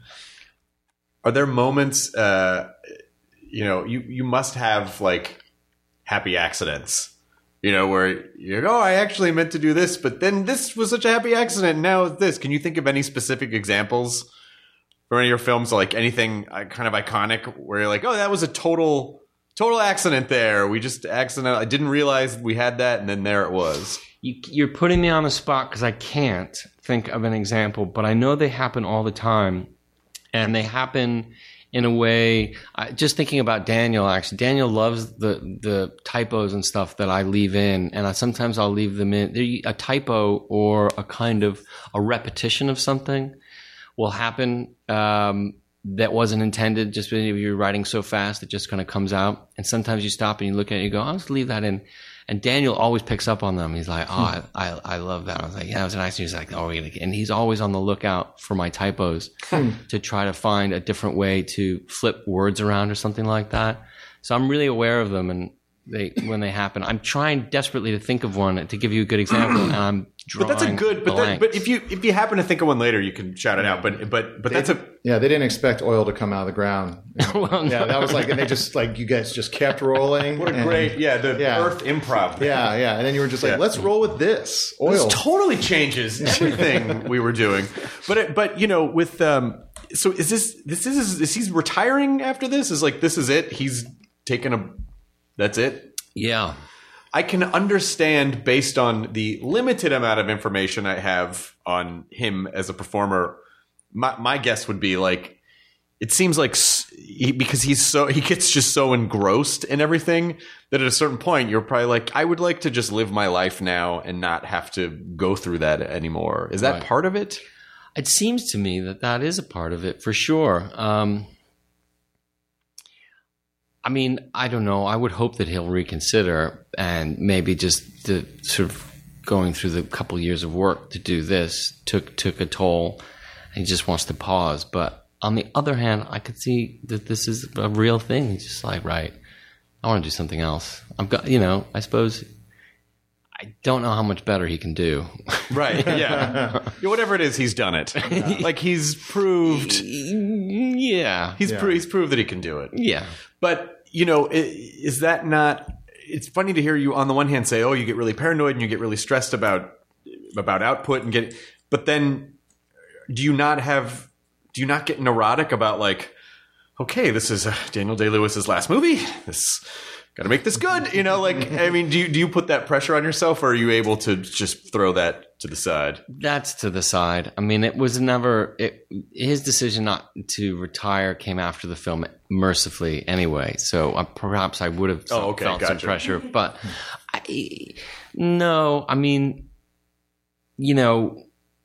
Are there moments? Uh, you know, you you must have like happy accidents. You know, where you go, oh, I actually meant to do this, but then this was such a happy accident. And now it's this. Can you think of any specific examples from any of your films, like anything uh, kind of iconic, where you're like, oh, that was a total total accident there. We just accident. I didn't realize we had that, and then there it was. You, you're putting me on the spot because I can't think of an example, but I know they happen all the time, and they happen in a way. I, just thinking about Daniel, actually, Daniel loves the the typos and stuff that I leave in, and I, sometimes I'll leave them in. They're a typo or a kind of a repetition of something will happen um, that wasn't intended. Just when you're writing so fast, it just kind of comes out. And sometimes you stop and you look at it and you go, I'll just leave that in. And Daniel always picks up on them. He's like, oh, I, I, I love that. I was like, yeah, it was nice. He's like, oh, and he's always on the lookout for my typos to try to find a different way to flip words around or something like that. So I'm really aware of them, and they when they happen, I'm trying desperately to think of one to give you a good example, and I'm drawing. But that's a good. But that, but if you if you happen to think of one later, you can shout it out. But but but They- that's a. Yeah, they didn't expect oil to come out of the ground. Well, Yeah, that was like, and they just like, you guys just kept rolling. What a and- great, yeah, the Yeah. Earth improv. Yeah, yeah. And then you were just like, Yeah. let's roll with this. Oil. This totally changes everything we were doing. But it, but you know, with um, so is this this is is he retiring after this? Is like this is it? He's taken a. That's it. Yeah. I can understand based on the limited amount of information I have on him as a performer. My my guess would be like. It seems like s- he, because he's so he gets just so engrossed in everything that at a certain point you're probably like, I would like to just live my life now and not have to go through that anymore. Is that Right. part of it? It seems to me that that is a part of it for sure. Um, I mean, I don't know. I would hope that he'll reconsider, and maybe just the sort of going through the couple years of work to do this took took a toll. And he just wants to pause. But on the other hand, I could see that this is a real thing. He's just like, right, I want to do something else. I've got, you know, I suppose I don't know how much better he can do. Right. Yeah. Yeah, whatever it is, he's done it. Like he's proved. Yeah. He's pro- he's proved that he can do it. Yeah. But you know, i- is that not? It's funny to hear you on the one hand say, "Oh, you get really paranoid and you get really stressed about about output and get," but then do you not have? Do you not get neurotic about like, okay, this is uh, Daniel Day-Lewis's last movie. This got to make this good, you know? Like, I mean, do you do you put that pressure on yourself, or are you able to just throw that to the side? That's to the side. I mean, it was never it, his decision not to retire came after the film, mercifully anyway. So uh, perhaps I would have Oh, okay, felt some gotcha. pressure, but I, no. I mean, you know,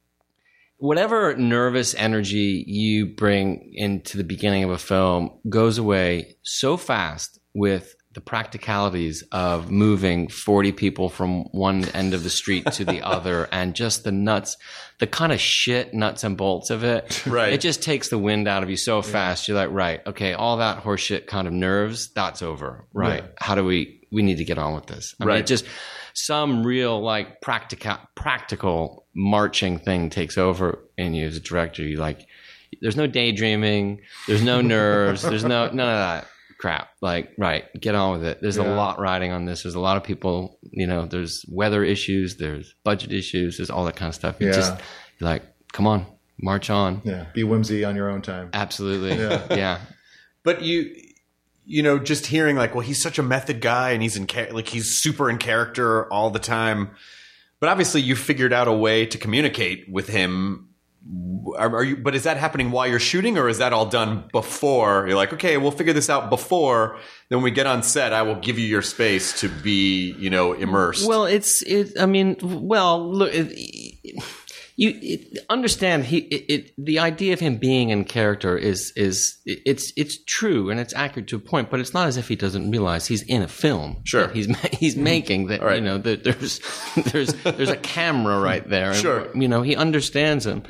whatever nervous energy you bring into the beginning of a film goes away so fast with the practicalities of moving forty people from one end of the street to the other, and just the nuts, the kind of shit nuts and bolts of it. Right. It just takes the wind out of you so fast. You're like, right, okay, all that horseshit kind of nerves, that's over. Right. Yeah. How do we, we need to get on with this. I mean, Right. it just, some real like practical, practical marching thing takes over in you as a director. You like, there's no daydreaming, there's no nerves, there's no, none of that crap. Like, right, get on with it. There's Yeah. a lot riding on this. There's a lot of people, you know, there's weather issues, there's budget issues, there's all that kind of stuff. You Yeah. just, you're like, come on, march on. Yeah, be whimsy on your own time. Absolutely. Yeah. Yeah. But you, you know, just hearing like, well, he's such a method guy, and he's in char- like he's super in character all the time. But obviously, you figured out a way to communicate with him. Are, are you? But is that happening while you're shooting, or is that all done before? You're like, okay, we'll figure this out before. Then when we get on set, I will give you your space to be, you know, immersed. Well, it's it. I mean, well, look, it, you it, understand he it, it the idea of him being in character is is it's it's true and it's accurate to a point, but it's not as if he doesn't realize he's in a film. Sure, that he's he's making that. Right. You know that there's there's there's a camera right there. Sure, and, you know he understands him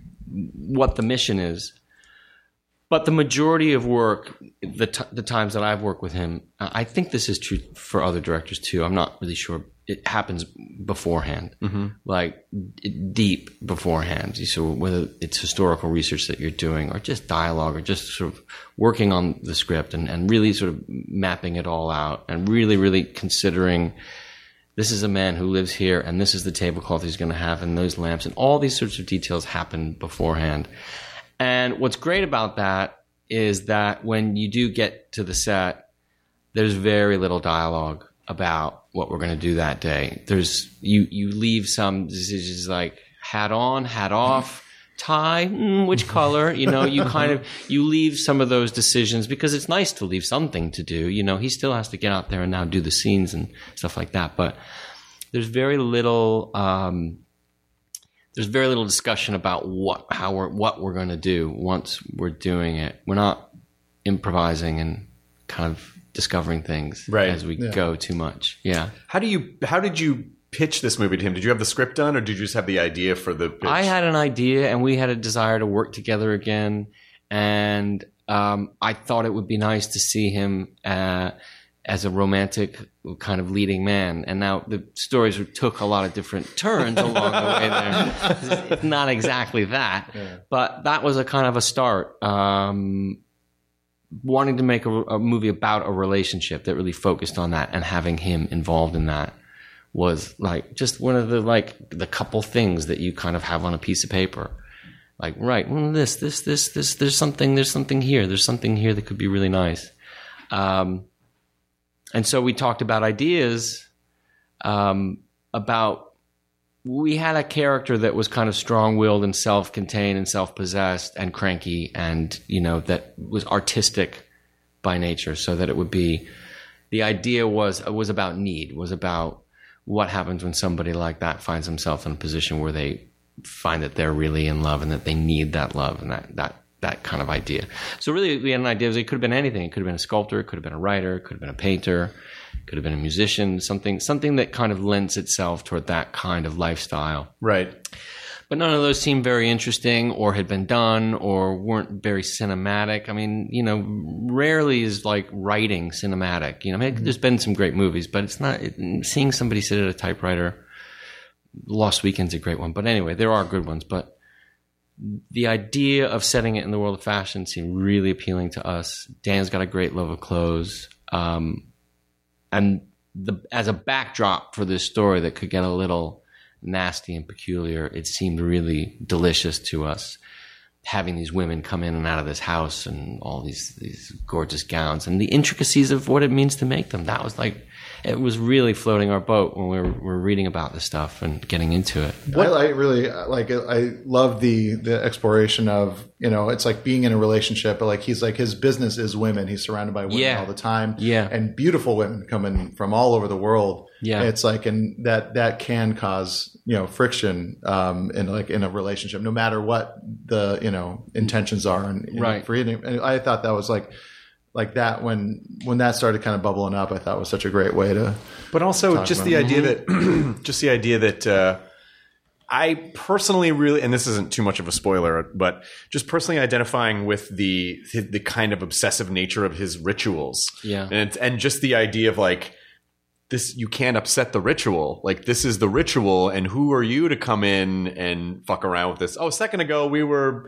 what the mission is. But the majority of work, the t- the times that I've worked with him, I think this is true for other directors too. I'm not really sure. It happens beforehand, mm-hmm. like deep beforehand. So whether it's historical research that you're doing or just dialogue or just sort of working on the script and, and really sort of mapping it all out and really, really considering this is a man who lives here and this is the tablecloth he's going to have and those lamps and all these sorts of details happen beforehand. And what's great about that is that when you do get to the set, there's very little dialogue about what we're going to do that day. There's you you leave some decisions like hat on, hat off, tie, mm, which color? You know, you kind of you leave some of those decisions because it's nice to leave something to do. You know, he still has to get out there and now do the scenes and stuff like that. But there's very little. Um, There's very little discussion about what how we're what we're going to do once we're doing it. We're not improvising and kind of discovering things right. as we yeah. go too much. Yeah. How do you how did you pitch this movie to him? Did you have the script done, or did you just have the idea for the pitch? I had an idea, and we had a desire to work together again. And um, I thought it would be nice to see him uh, as a romantic kind of leading man. And now the stories took a lot of different turns along the way there. It's not exactly that, yeah. but that was a kind of a start. Um, wanting to make a, a movie about a relationship that really focused on that and having him involved in that was like just one of the like the couple things that you kind of have on a piece of paper. Like, right, well, this, this, this, this, there's something, there's something here. There's something here that could be really nice. Um, and so we talked about ideas, um, about, we had a character that was kind of strong-willed and self-contained and self-possessed and cranky and, you know, that was artistic by nature, so that it would be, the idea was, was about need, was about what happens when somebody like that finds himself in a position where they find that they're really in love and that they need that love and that that that kind of idea. So really we had an idea. It could have been anything. It could have been a sculptor, it could have been a writer, it could have been a painter, it could have been a musician, something something that kind of lends itself toward that kind of lifestyle. Right. But none of those seemed very interesting or had been done or weren't very cinematic. I mean, you know, rarely is like writing cinematic. You know, I mean, mm-hmm. there's been some great movies, but it's not it, seeing somebody sit at a typewriter. Lost Weekend's a great one. But anyway, there are good ones. But the idea of setting it in the world of fashion seemed really appealing to us. Dan's got a great love of clothes. Um, and the, as a backdrop for this story that could get a little nasty and peculiar, it seemed really delicious to us. Having these women come in and out of this house and all these, these gorgeous gowns and the intricacies of what it means to make them. That was like, it was really floating our boat when we were, we were reading about this stuff and getting into it. What I really like, I love the the exploration of, you know, it's like being in a relationship, but like he's like, his business is women. He's surrounded by women yeah. all the time. Yeah. And beautiful women coming from all over the world. Yeah. It's like, and that, that can cause, you know, friction, um, in like in a relationship, no matter what the, you know, intentions are. And, and right. for eating. And I thought that was like, like that when, when that started kind of bubbling up, I thought was such a great way to, but also just the it. idea that, just the idea that, uh, I personally really, and this isn't too much of a spoiler, but just personally identifying with the, the kind of obsessive nature of his rituals. Yeah. And, and just the idea of like, this, you can't upset the ritual. Like, this is the ritual, and who are you to come in and fuck around with this? Oh, a second ago we were,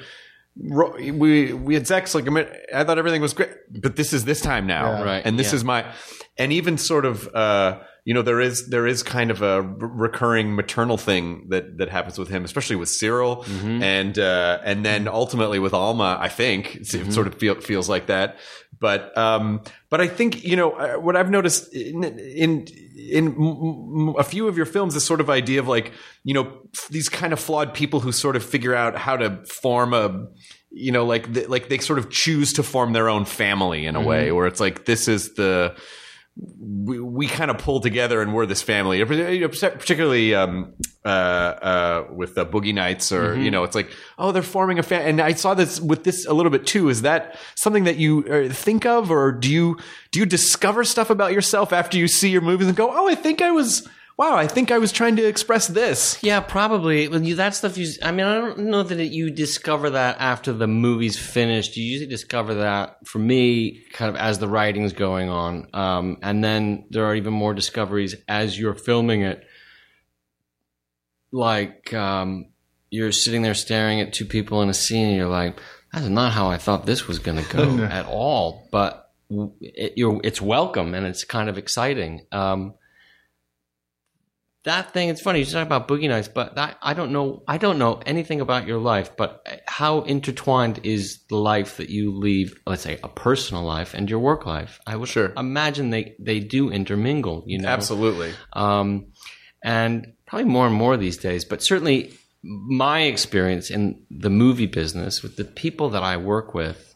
we we had sex. Like, I thought everything was great, but this is this time now, yeah. right? And this yeah. is my, and even sort of, uh, you know, there is there is kind of a recurring maternal thing that that happens with him, especially with Cyril, mm-hmm. and uh, and then ultimately with Alma. I think it mm-hmm. sort of feel, feels like that. But um, but I think, you know, what I've noticed in, in in a few of your films, this sort of idea of like, you know, these kind of flawed people who sort of figure out how to form a, you know, like the, like they sort of choose to form their own family in a mm-hmm. way, where it's like, this is the we, we kind of pull together and we're this family, particularly um, uh, uh, with the Boogie Nights, or mm-hmm. you know, it's like, oh, they're forming a fan. And I saw this with this a little bit too. Is that something that you uh, think of, or do you do you discover stuff about yourself after you see your movies and go, oh, I think I was. Wow, I think I was trying to express this. Yeah, probably. Well, you, that stuff you... I mean, I don't know that it, you discover that after the movie's finished. You usually discover that, for me, kind of as the writing's going on. Um, and then there are even more discoveries as you're filming it. Like, um, you're sitting there staring at two people in a scene and you're like, that's not how I thought this was going to go at all. But it, you're, it's welcome and it's kind of exciting. Um That thing, it's funny, you talk about Boogie Nights, but that, I don't know, I don't know anything about your life, but how intertwined is the life that you lead, let's say, a personal life and your work life? I would sure. imagine they, they do intermingle, you know? Absolutely. Um, and probably more and more these days, but certainly my experience in the movie business with the people that I work with,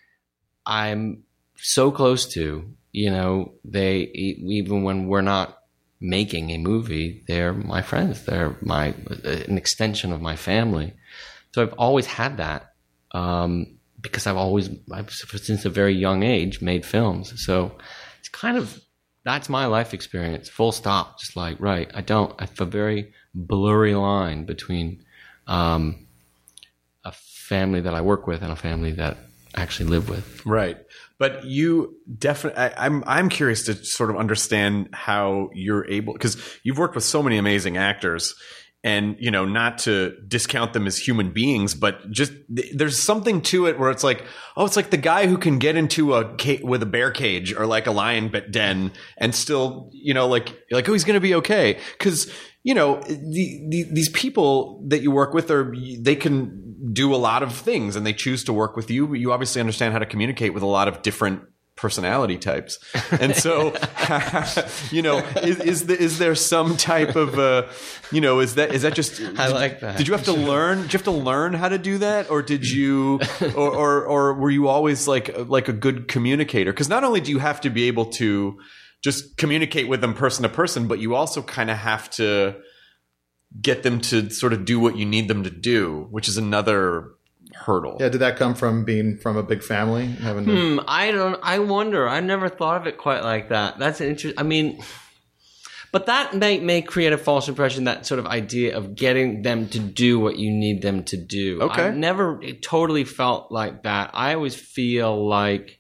I'm so close to, you know, they, even when we're not making a movie, they're my friends. They're my an extension of my family. So I've always had that um, because I've always, I've, since a very young age, made films. So it's kind of, that's my life experience, full stop. Just like, right, I don't, I have a very blurry line between um, a family that I work with and a family that I actually live with. Right. But you definitely, I'm I'm curious to sort of understand how you're able, because you've worked with so many amazing actors, and you know, not to discount them as human beings, but just there's something to it where it's like, oh, it's like the guy who can get into a ca- with a bear cage or like a lion den and still, you know, like like oh, he's going to be okay, because you know, the, the, these people that you work with are, they can do a lot of things and they choose to work with you. You obviously understand how to communicate with a lot of different personality types. And so, you know, is, is, the, is there some type of, uh, you know, is that, is that just, I like that. Did you have to learn, did you have to learn how to do that? Or did you, or, or, or were you always like, like a good communicator? Because not only do you have to be able to just communicate with them person to person, but you also kind of have to get them to sort of do what you need them to do, which is another hurdle. Yeah, did that come from being from a big family? Having to- hmm, I don't, I wonder. I never thought of it quite like that. That's an interesting, I mean, but that may, may create a false impression, that sort of idea of getting them to do what you need them to do. Okay. I've never totally felt like that. I always feel like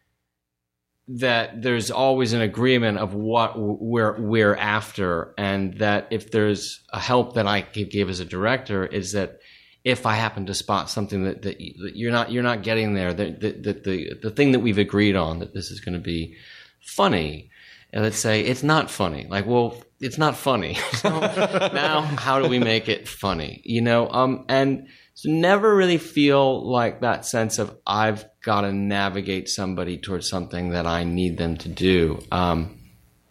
that there's always an agreement of what we're we're after, and that if there's a help that I could give as a director, is that if I happen to spot something that, that you're not you're not getting there, that the, the the the thing that we've agreed on, that this is going to be funny, and let's say it's not funny, like, well, it's not funny. So now how do we make it funny? You know, um, and so never really feel like that sense of I've got to navigate somebody towards something that I need them to do. Um,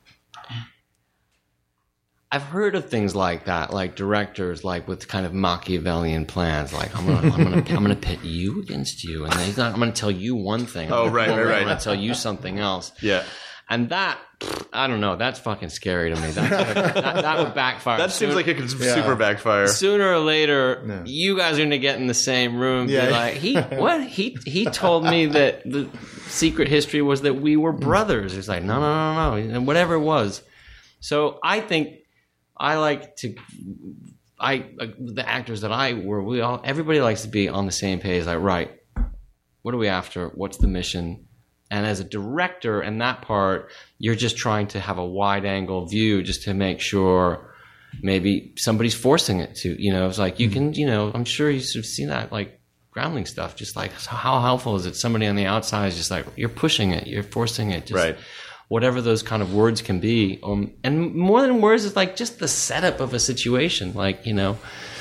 I've heard of things like that, like directors, like with kind of Machiavellian plans, like I'm gonna, I'm gonna, I'm gonna pit you against you, and then not, I'm gonna tell you one thing. Oh, right, right, right. I'm gonna tell you something else. Yeah. And that, I don't know, that's fucking scary to me. That, that, that would backfire. That seems Soon, like it could yeah. super backfire. Sooner or later, No. you guys are going to get in the same room. Yeah. Be like, he, what? He, he told me that the secret history was that we were brothers. It's like, no, no, no, no. And whatever it was. So I think I like to, I, like, the actors that I were, we all, everybody likes to be on the same page. Like, right, what are we after? What's the mission? And as a director in that part, you're just trying to have a wide angle view just to make sure maybe somebody's forcing it to, you know, it's like you can, you know, I'm sure you've seen that, like Groundling stuff, just like how helpful is it? Somebody on the outside is just like, you're pushing it, you're forcing it. Just right. Whatever those kind of words can be. Um, and more than words, it's like just the setup of a situation. Like, you know,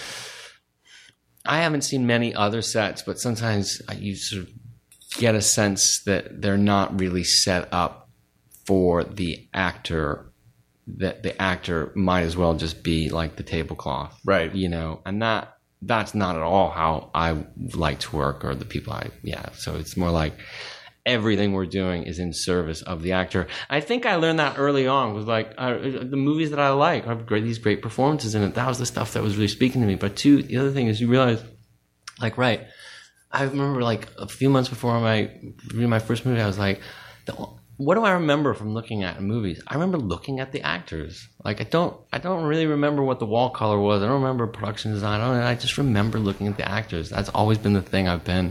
I haven't seen many other sets, but sometimes you sort of get a sense that they're not really set up for the actor, that the actor might as well just be like the tablecloth. Right. You know, and that that's not at all how I like to work, or the people I, yeah. So it's more like everything we're doing is in service of the actor. I think I learned that early on. Was like uh, the movies that I like have great, these great performances in it. That was the stuff that was really speaking to me. But two, the other thing is you realize, like, right, I remember like a few months before my reading my first movie, I was like, what do I remember from looking at movies? I remember looking at the actors. Like I don't, I don't really remember what the wall color was. I don't remember production design. I don't. I just remember looking at the actors. That's always been the thing I've been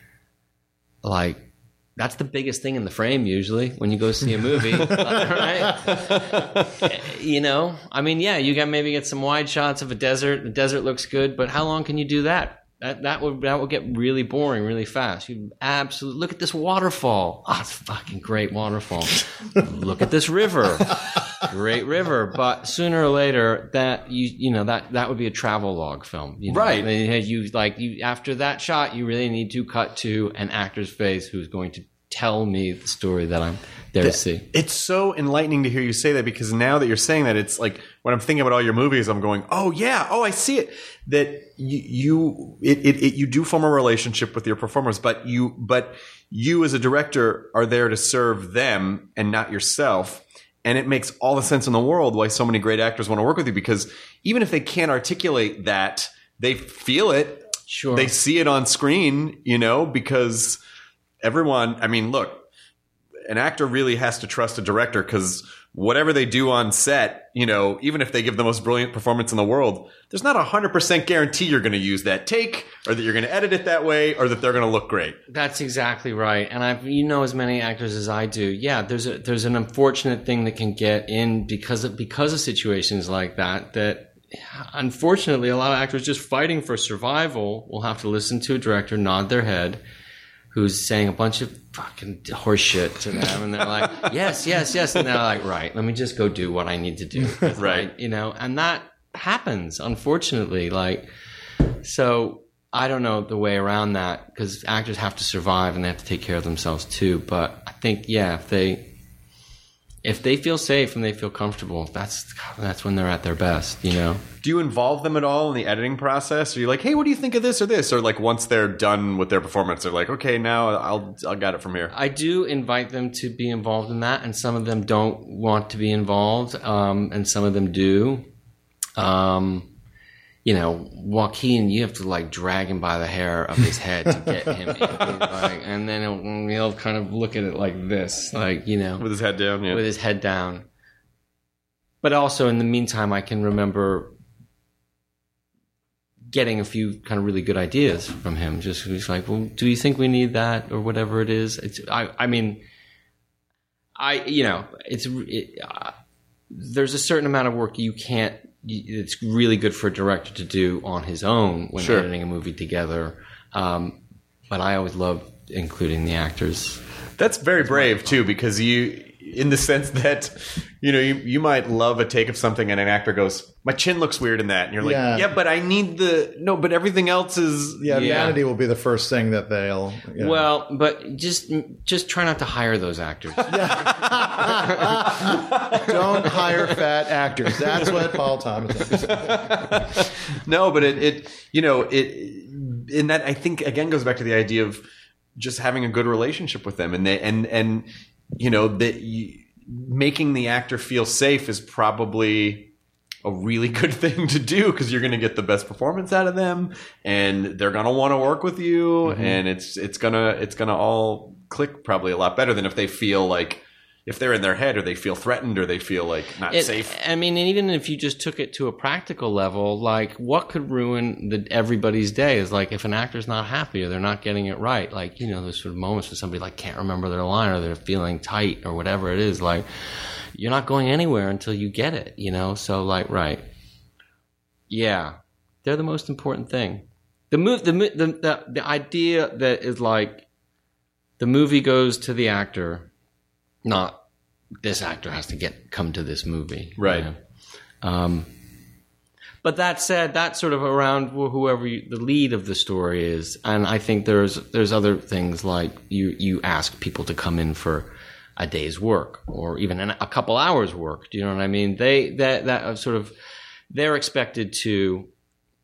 like. That's the biggest thing in the frame usually when you go see a movie, right? You know, I mean, yeah, you got maybe get some wide shots of a desert. The desert looks good, but how long can you do that? That that would that would get really boring really fast. You absolutely look at this waterfall. Oh, it's a fucking great waterfall. Look at this river, great river. But sooner or later, that you you know that that would be a travel log film, you know? Right? And you like you after that shot, you really need to cut to an actor's face who's going to tell me the story that I'm there to see. It's so enlightening to hear you say that, because now that you're saying that, it's like when I'm thinking about all your movies, I'm going, oh yeah, oh I see it. That you, you it, it, it you do form a relationship with your performers, but you but you as a director are there to serve them and not yourself. And it makes all the sense in the world why so many great actors want to work with you, because even if they can't articulate that, they feel it. Sure. They see it on screen, you know, because everyone, I mean, look, an actor really has to trust a director, because whatever they do on set, you know, even if they give the most brilliant performance in the world, there's not a one hundred percent guarantee you're going to use that take, or that you're going to edit it that way, or that they're going to look great. That's exactly right. And I've, you know, as many actors as I do, yeah, there's a, there's an unfortunate thing that can get in because of, because of situations like that, that unfortunately a lot of actors just fighting for survival will have to listen to a director nod their head who's saying a bunch of fucking horse shit to them, and they're like, yes, yes, yes, and they're like, right, let me just go do what I need to do. Right. Like, you know, and that happens, unfortunately. Like, so I don't know the way around that, because actors have to survive and they have to take care of themselves too. But I think, yeah, if they if they feel safe and they feel comfortable, that's that's when they're at their best, you know. Do you involve them at all in the editing process? Are you like, hey, what do you think of this or this? Or like once they're done with their performance, they're like, okay, now I'll I'll get it from here. I do invite them to be involved in that, and some of them don't want to be involved, um, and some of them do. Um, you know, Joaquin, you have to like drag him by the hair of his head to get him in. Like, and then he'll, he'll kind of look at it like this, like, you know. With his head down, yeah. With his head down. But also, in the meantime, I can remember getting a few kind of really good ideas from him. Just he's like, well, do you think we need that, or whatever it is? It's, I, I mean, I, you know, it's it, uh, there's a certain amount of work you can't. It's really good for a director to do on his own when Sure. editing a movie together. Um, but I always love including the actors. That's very brave too, because you, in the sense that, you know, you, you might love a take of something and an actor goes, my chin looks weird in that. And you're like, Yeah. yeah, but I need the, no, but everything else is, Yeah, Yeah. vanity will be the first thing that they'll. You know. Well, but just just try not to hire those actors. Don't hire fat actors. That's what Paul Thomas said. no, but it, it, you know, it, in that, I think again goes back to the idea of just having a good relationship with them, and they, and, and, you know, that you, making the actor feel safe is probably a really good thing to do, because you're going to get the best performance out of them, and they're going to want to work with you, mm-hmm. and it's it's gonna it's gonna all click probably a lot better than if they feel like, if they're in their head, or they feel threatened, or they feel like not It, safe. I mean, and even if you just took it to a practical level, like what could ruin the, everybody's day is like if an actor's not happy or they're not getting it right. Like, you know, there's sort of moments where somebody like can't remember their line, or they're feeling tight or whatever it is. Like, you're not going anywhere until you get it, you know? So like, right. Yeah. They're the most important thing. The move, the, the, the, the idea that is like the movie goes to the actor, not this actor has to get come to this movie, right? You know? Um, but that said, that's sort of around whoever you, the lead of the story is, and I think there's there's other things like you you ask people to come in for a day's work or even an, a couple hours work. Do you know what I mean? They that that sort of they're expected to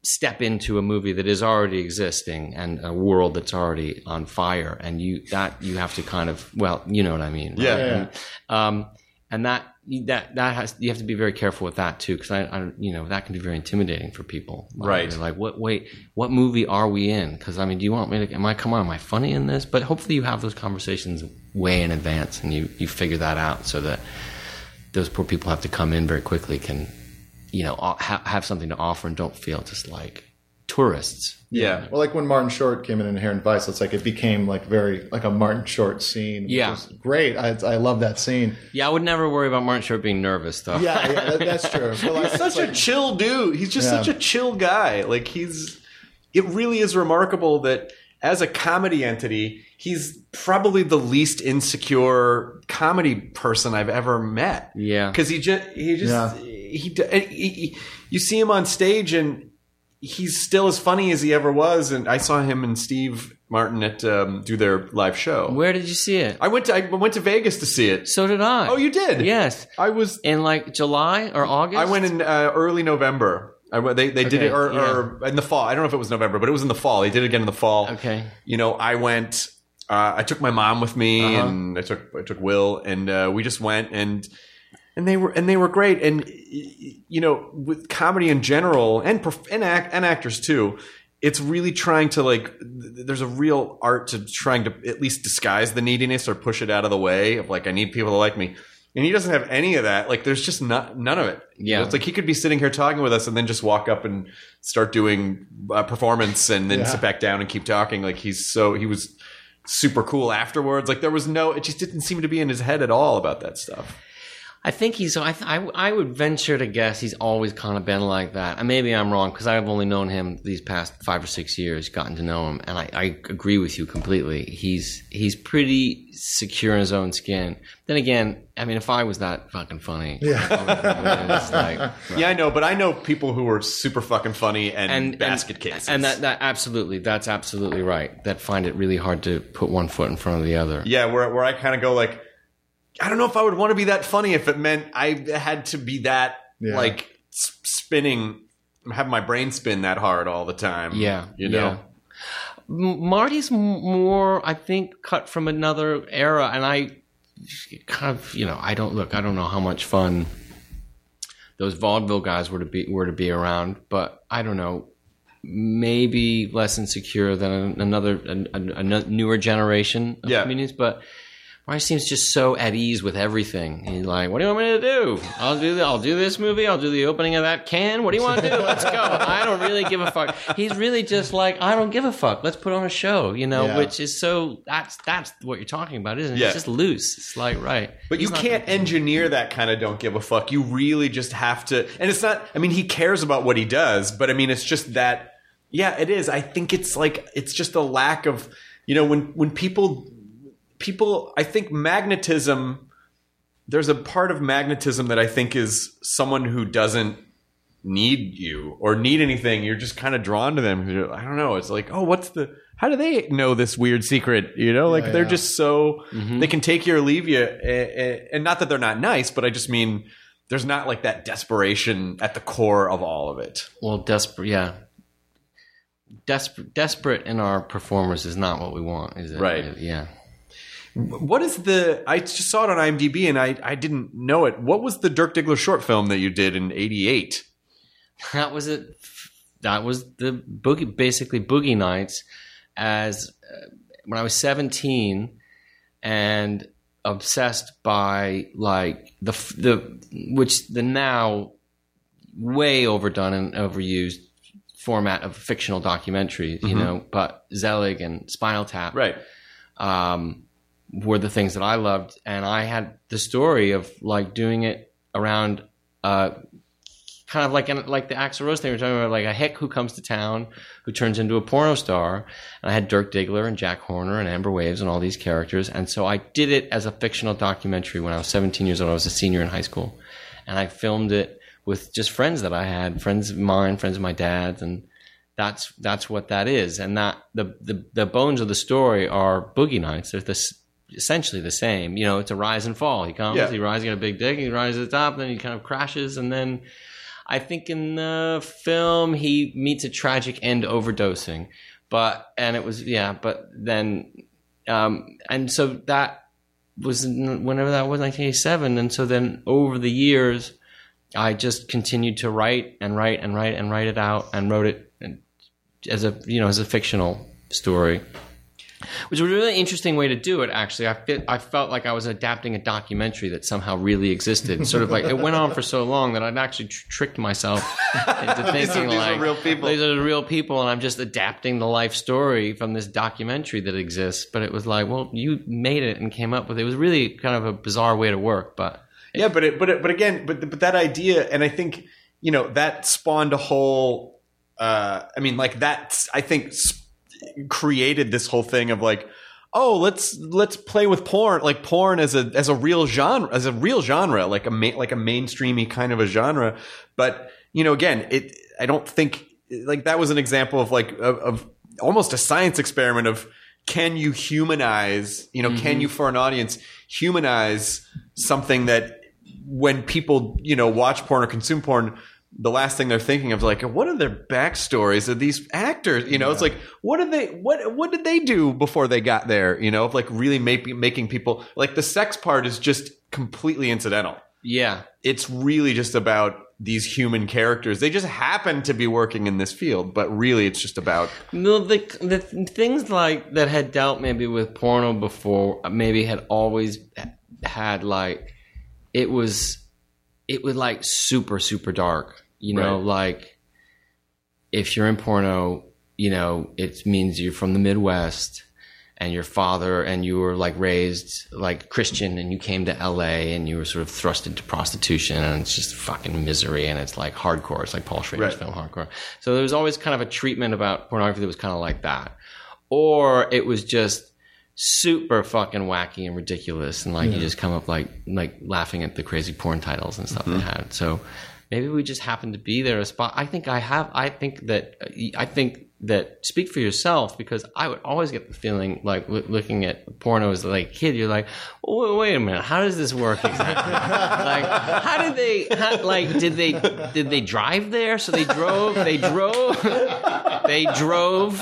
step into a movie that is already existing and a world that's already on fire, and you that you have to kind of well, you know what I mean, right? Yeah, yeah. And, um, and that that that has you have to be very careful with that too, because I, I you know that can be very intimidating for people, right? They're like, what? Wait, what movie are we in? Because I mean, do you want me to? Am I come on? Am I funny in this? But hopefully, you have those conversations way in advance, and you you figure that out so that those poor people have to come in very quickly can. You know, ha- have something to offer and don't feel just like tourists. Yeah. Well, like when Martin Short came in Inherent Vice, it's like it became like very like a Martin Short scene. Which Yeah. was great. I, I love that scene. Yeah, I would never worry about Martin Short being nervous, though. Yeah, yeah that, that's true. But like, He's such a chill dude. He's just Yeah. such a chill guy. Like he's, it really is remarkable that as a comedy entity, he's probably the least insecure comedy person I've ever met. Yeah. Because he just, he just, Yeah. he, he, he, you see him on stage and he's still as funny as he ever was. And I saw him and Steve Martin at um, do their live show. Where did you see it? I went to I went to Vegas to see it. So did I. Oh, you did? Yes. I was In like July or August? I went in uh, early November. I went, they they did Okay, it or, yeah. or in the fall. I don't know if it was November, but it was in the fall. They did it again in the fall. Okay. You know, I went. Uh, I took my mom with me, Uh-huh. and I took I took Will, and uh, we just went and and they were and they were great. And you know, with comedy in general, and perf- and, act, and actors too. It's really trying to like, th- there's a real art to trying to at least disguise the neediness or push it out of the way of like, I need people to like me. And he doesn't have any of that. Like, there's just not, none of it. You Yeah. know, it's like he could be sitting here talking with us and then just walk up and start doing a performance and then Yeah. sit back down and keep talking. Like he's so, he was super cool afterwards. Like there was no, it just didn't seem to be in his head at all about that stuff. I think he's. I, I, I would venture to guess he's always kind of been like that. And maybe I'm wrong because I've only known him these past five or six years, gotten to know him, and I, I agree with you completely. He's he's pretty secure in his own skin. Then again, I mean, if I was that fucking funny, yeah, it's like, right. Yeah, I know, but I know people who are super fucking funny and, and basket and, cases. and that that absolutely, that's absolutely right. That find it really hard to put one foot in front of the other. Yeah, where where I kind of go like, I don't know if I would want to be that funny if it meant I had to be that Yeah. like s- spinning, have my brain spin that hard all the time. Yeah, you know. yeah. M- Marty's m- more, I think, cut from another era, and I kind of, you know, I don't look, I don't know how much fun those vaudeville guys were to be were to be around, but I don't know, maybe less insecure than another a, a, a newer generation of Yeah. comedians, but. Marty seems just so at ease with everything. He's like, "What do you want me to do? I'll do the, I'll do this movie. I'll do the opening of that can. What do you want to do? Let's go. I don't really give a fuck." He's really just like, "I don't give a fuck. Let's put on a show," you know, Yeah. which is so. That's that's what you're talking about, isn't it? Yeah. It's just loose. It's like right, But you He's not- can't engineer that kind of don't give a fuck. You really just have to. And it's not, I mean, he cares about what he does, but I mean, it's just that, yeah, it is. I think it's like, it's just a lack of, you know, when, when people, people, I think magnetism, there's a part of magnetism that I think is someone who doesn't need you or need anything. You're just kind of drawn to them. You're- I don't know. It's like, oh, what's the, how do they know this weird secret? You know, like Yeah, they're yeah. just so, they can take you or leave you. eh, eh, And not that they're not nice, but I just mean there's not like that desperation at the core of all of it. Well, desperate, yeah. Desperate, desperate in our performers is not what we want, is it? Right. Yeah. What is the, I just saw it on IMDb and I, I didn't know it. What was the Dirk Diggler short film that you did in eighty-eight? That was it. That was the boogie, basically Boogie Nights, as uh, when I was seventeen, and obsessed by like the the which the now way overdone and overused format of fictional documentaries, you know. But Zelig and Spinal Tap, Right. um, were the things that I loved, and I had the story of like doing it around. Uh, Kind of like in, like the Axl Rose thing we're talking about, like a hick who comes to town who turns into a porno star. And I had Dirk Diggler and Jack Horner and Amber Waves and all these characters. And so I did it as a fictional documentary when I was seventeen years old. I was a senior in high school. And I filmed it with just friends that I had, friends of mine, friends of my dad's. And that's that's what that is. And that the, the, the bones of the story are Boogie Nights. They're this, essentially the same. You know, it's a rise and fall. He comes, Yeah. he rises, he got a big dick, he rises to the top, and then he kind of crashes, and then... I think in the film he meets a tragic end overdosing, but and it was yeah, but then um, and so that was whenever that was nineteen eighty-seven, and so then over the years I just continued to write and write and write and write it out and wrote it as a you know as a fictional story. Which was a really interesting way to do it, actually. I, fit, I felt like I was adapting a documentary that somehow really existed. Sort of like it went on for so long that I'd actually tr- tricked myself into thinking these are, these like are real people. These are the real people, and I'm just adapting the life story from this documentary that exists. But it was like, well, you made it and came up with it. It was really kind of a bizarre way to work, but yeah, but it, but it, but again, but but that idea, and I think you know that spawned a whole. Uh, I mean, like that. I think. Sp- created this whole thing of like, oh, let's let's play with porn, like porn as a as a real genre, as a real genre, like a ma- like a mainstreamy kind of a genre. But you know, again, it I don't think like that was an example of like of, of almost a science experiment of can you humanize, you know, mm-hmm. can you for an audience humanize something that when people you know watch porn or consume porn. The last thing they're thinking of is like, what are their backstories of these actors? You know, yeah. It's like, what did they, what, what did they do before they got there? You know, of like really make, making people like the sex part is just completely incidental. Yeah. It's really just about these human characters. They just happen to be working in this field, but really it's just about. No, the, the things like that had dealt maybe with porno before, maybe had always had like, it was, it was like super, super dark. You know, right. Like if you're in porno, you know, it means you're from the Midwest and your father and you were like raised like Christian and you came to L A and you were sort of thrust into prostitution and it's just fucking misery and it's like hardcore. It's like Paul Schrader's right. film Hardcore. So there was always kind of a treatment about pornography that was kind of like that. Or it was just super fucking wacky and ridiculous and like yeah. you just come up like like laughing at the crazy porn titles and stuff mm-hmm. they had. So maybe we just happened to be there a spot. I think I have. I think that. I think that. Speak for yourself, because I would always get the feeling like looking at porno as like a kid. You're like, oh, wait a minute, how does this work exactly? Like, how did they? How, like, did they? Did they drive there? So they drove. They drove. They drove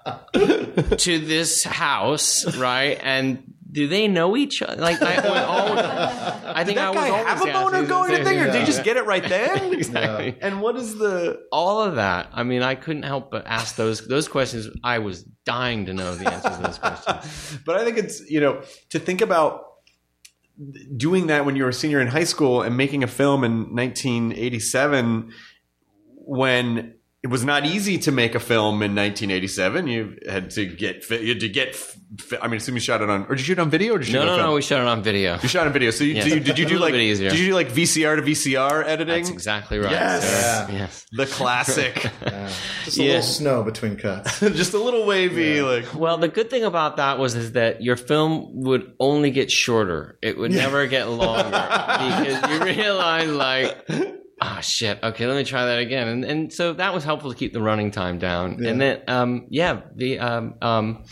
to this house, right? And. Do they know each other? Like, I, always, I think did that I guy have a boner going to thing, or did he just get it right then? Exactly. Yeah. And what is the all of that? I mean, I couldn't help but ask those those questions. I was dying to know the answers to those questions. But I think it's you know to think about doing that when you were a senior in high school and making a film in nineteen eighty-seven when. It was not easy to make a film in nineteen eighty-seven. You had to get, you had to get. I mean, assume you shot it on, or did you shoot it on video, or did you no, shoot it no, on film? no, we shot it on video. You shot it on video. So, you, yes. so you, did you do like? Did easier. you do like V C R to V C R editing? That's exactly right. Yes, yeah. yes. The classic. Yeah. Just a yeah. little snow between cuts. Just a little wavy, yeah. like. Well, the good thing about that was is that your film would only get shorter. It would never get longer because you realize like. Oh shit! Okay, let me try that again, and and so that was helpful to keep the running time down. Yeah. And then, um, yeah, the um, um,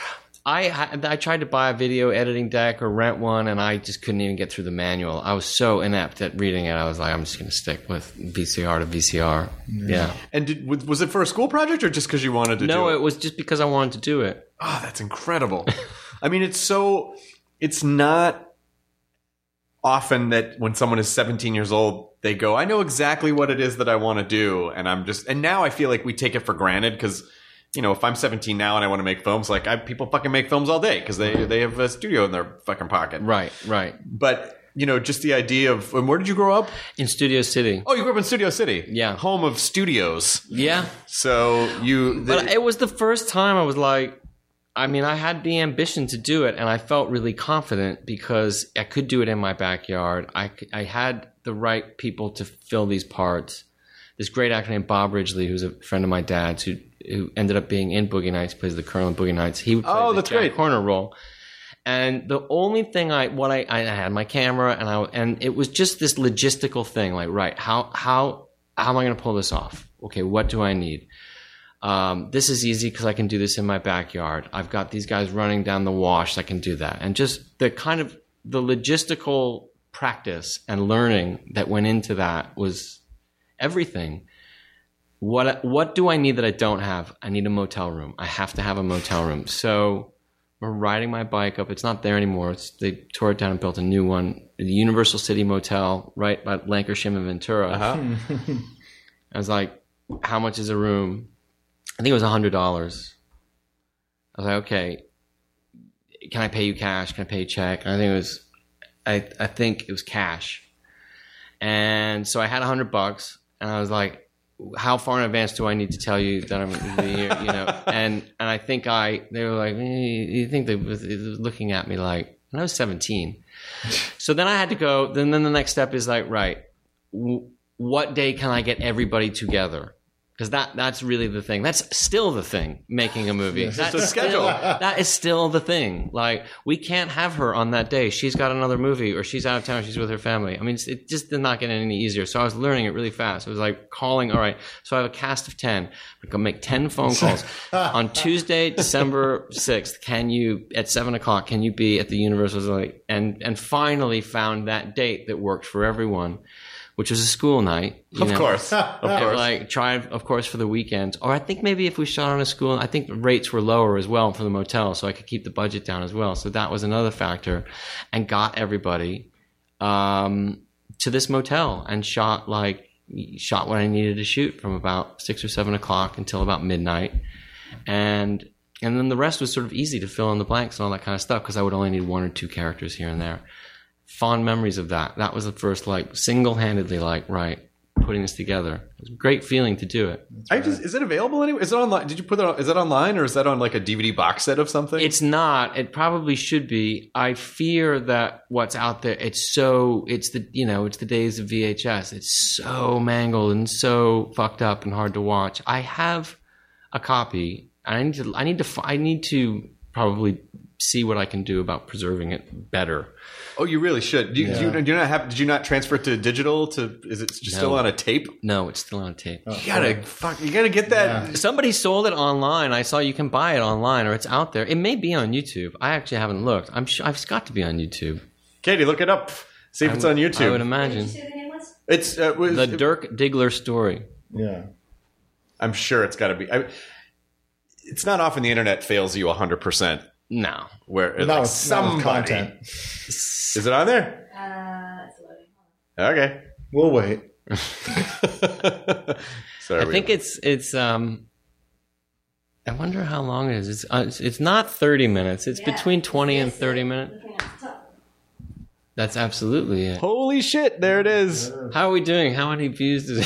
I I tried to buy a video editing deck or rent one, and I just couldn't even get through the manual. I was so inept at reading it. I was like, I'm just going to stick with V C R to V C R. Yeah. yeah. And did, was it for a school project or just because you wanted to? No, do it? it was just because I wanted to do it. Oh, that's incredible. I mean, it's so. It's not often that when someone is seventeen years old. They go, I know exactly what it is that I want to do. And I'm just, and now I feel like we take it for granted because, you know, if I'm seventeen now and I want to make films, like I, people fucking make films all day because they, they have a studio in their fucking pocket. Right, right. But, you know, just the idea of, and where did you grow up? In Studio City. Oh, you grew up in Studio City. Yeah. Home of studios. Yeah. So you. The, but it was the first time I was like, I mean, I had the ambition to do it and I felt really confident because I could do it in my backyard. I, I had the right people to fill these parts. This great actor named Bob Ridgely, who's a friend of my dad's, who who ended up being in Boogie Nights, plays the Colonel in Boogie Nights. He would play oh, the that's Jack great. Horner role. And the only thing I, what I, I had my camera and I, and it was just this logistical thing, like, right, how, how, how am I going to pull this off? Okay, what do I need? Um, this is easy because I can do this in my backyard. I've got these guys running down the wash. I can do that. And just the kind of the logistical practice and learning that went into that was, everything. What what do I need that I don't have? I need a motel room. I have to have a motel room. So we're riding my bike up. It's not there anymore. It's, they tore it down and built a new one. The Universal City Motel right by Lancashire and Ventura. Uh-huh. I was like, how much is a room? I think it was one hundred dollars. I was like, okay, can I pay you cash? Can I pay you check? And I think it was, I, I think it was cash. And so I had one hundred bucks, and I was like, how far in advance do I need to tell you that I'm going to be here? You know, and and I think I they were like, eh, you think they were looking at me like, and I was seventeen. So then I had to go. Then then the next step is like, right, w- what day can I get everybody together? Because that that's really the thing. That's still the thing. Making a movie. It's that's just a schedule. Still, that is still the thing. Like, we can't have her on that day. She's got another movie, or she's out of town. She's with her family. I mean, it's, it just did not get any easier. So I was learning it really fast. It was like calling. All right. So I have a cast of ten. I'm gonna make ten phone calls on Tuesday, December sixth. Can you at seven o'clock? Can you be at the Universal? And and finally found that date that worked for everyone, which was a school night. Of know. course. Of course. Like, tried, of course, for the weekends. Or I think maybe if we shot on a school, I think the rates were lower as well for the motel, so I could keep the budget down as well. So that was another factor. And got everybody um, to this motel and shot, like, shot what I needed to shoot from about six or seven o'clock until about midnight. And and then the rest was sort of easy to fill in the blanks and all that kind of stuff, because I would only need one or two characters here and there. Fond memories of that. That was the first, like, single-handedly, like, right, putting this together. It was a great feeling to do it. I just, is it available anywhere? Is it online? Did you put it on? Is that online, or is that on like a D V D box set of something? It's not. It probably should be. I fear that what's out there, it's so, it's the, you know, it's the days of V H S. It's so mangled and so fucked up and hard to watch. I have a copy. I need to, I need to, I need to probably see what I can do about preserving it better. Oh, you really should. Do you, Yeah. do you, do you not have? Did you not transfer it to digital? To is it just No. still on a tape? No, it's still on tape. You gotta fuck. You gotta get that. Somebody sold it online. I saw you can buy it online, or it's out there. It may be on YouTube. I actually haven't looked. I'm sure it's got to be on YouTube. Katie, look it up. See if I it's would- on YouTube. I would imagine. It's uh, was, The Dirk Diggler story. Yeah. I'm sure it's got to be. I, it's not often the internet fails you one hundred percent. No. Where Not like with, not somebody with content. is it on there? Uh, it's loading. Okay. We'll wait. Sorry. I think it's it's um I wonder how long it is. It's uh, it's, it's not thirty minutes. It's Yeah. between twenty and thirty minutes. Looking at the top. That's absolutely it. Holy shit! There it is. How are we doing? How many views does it?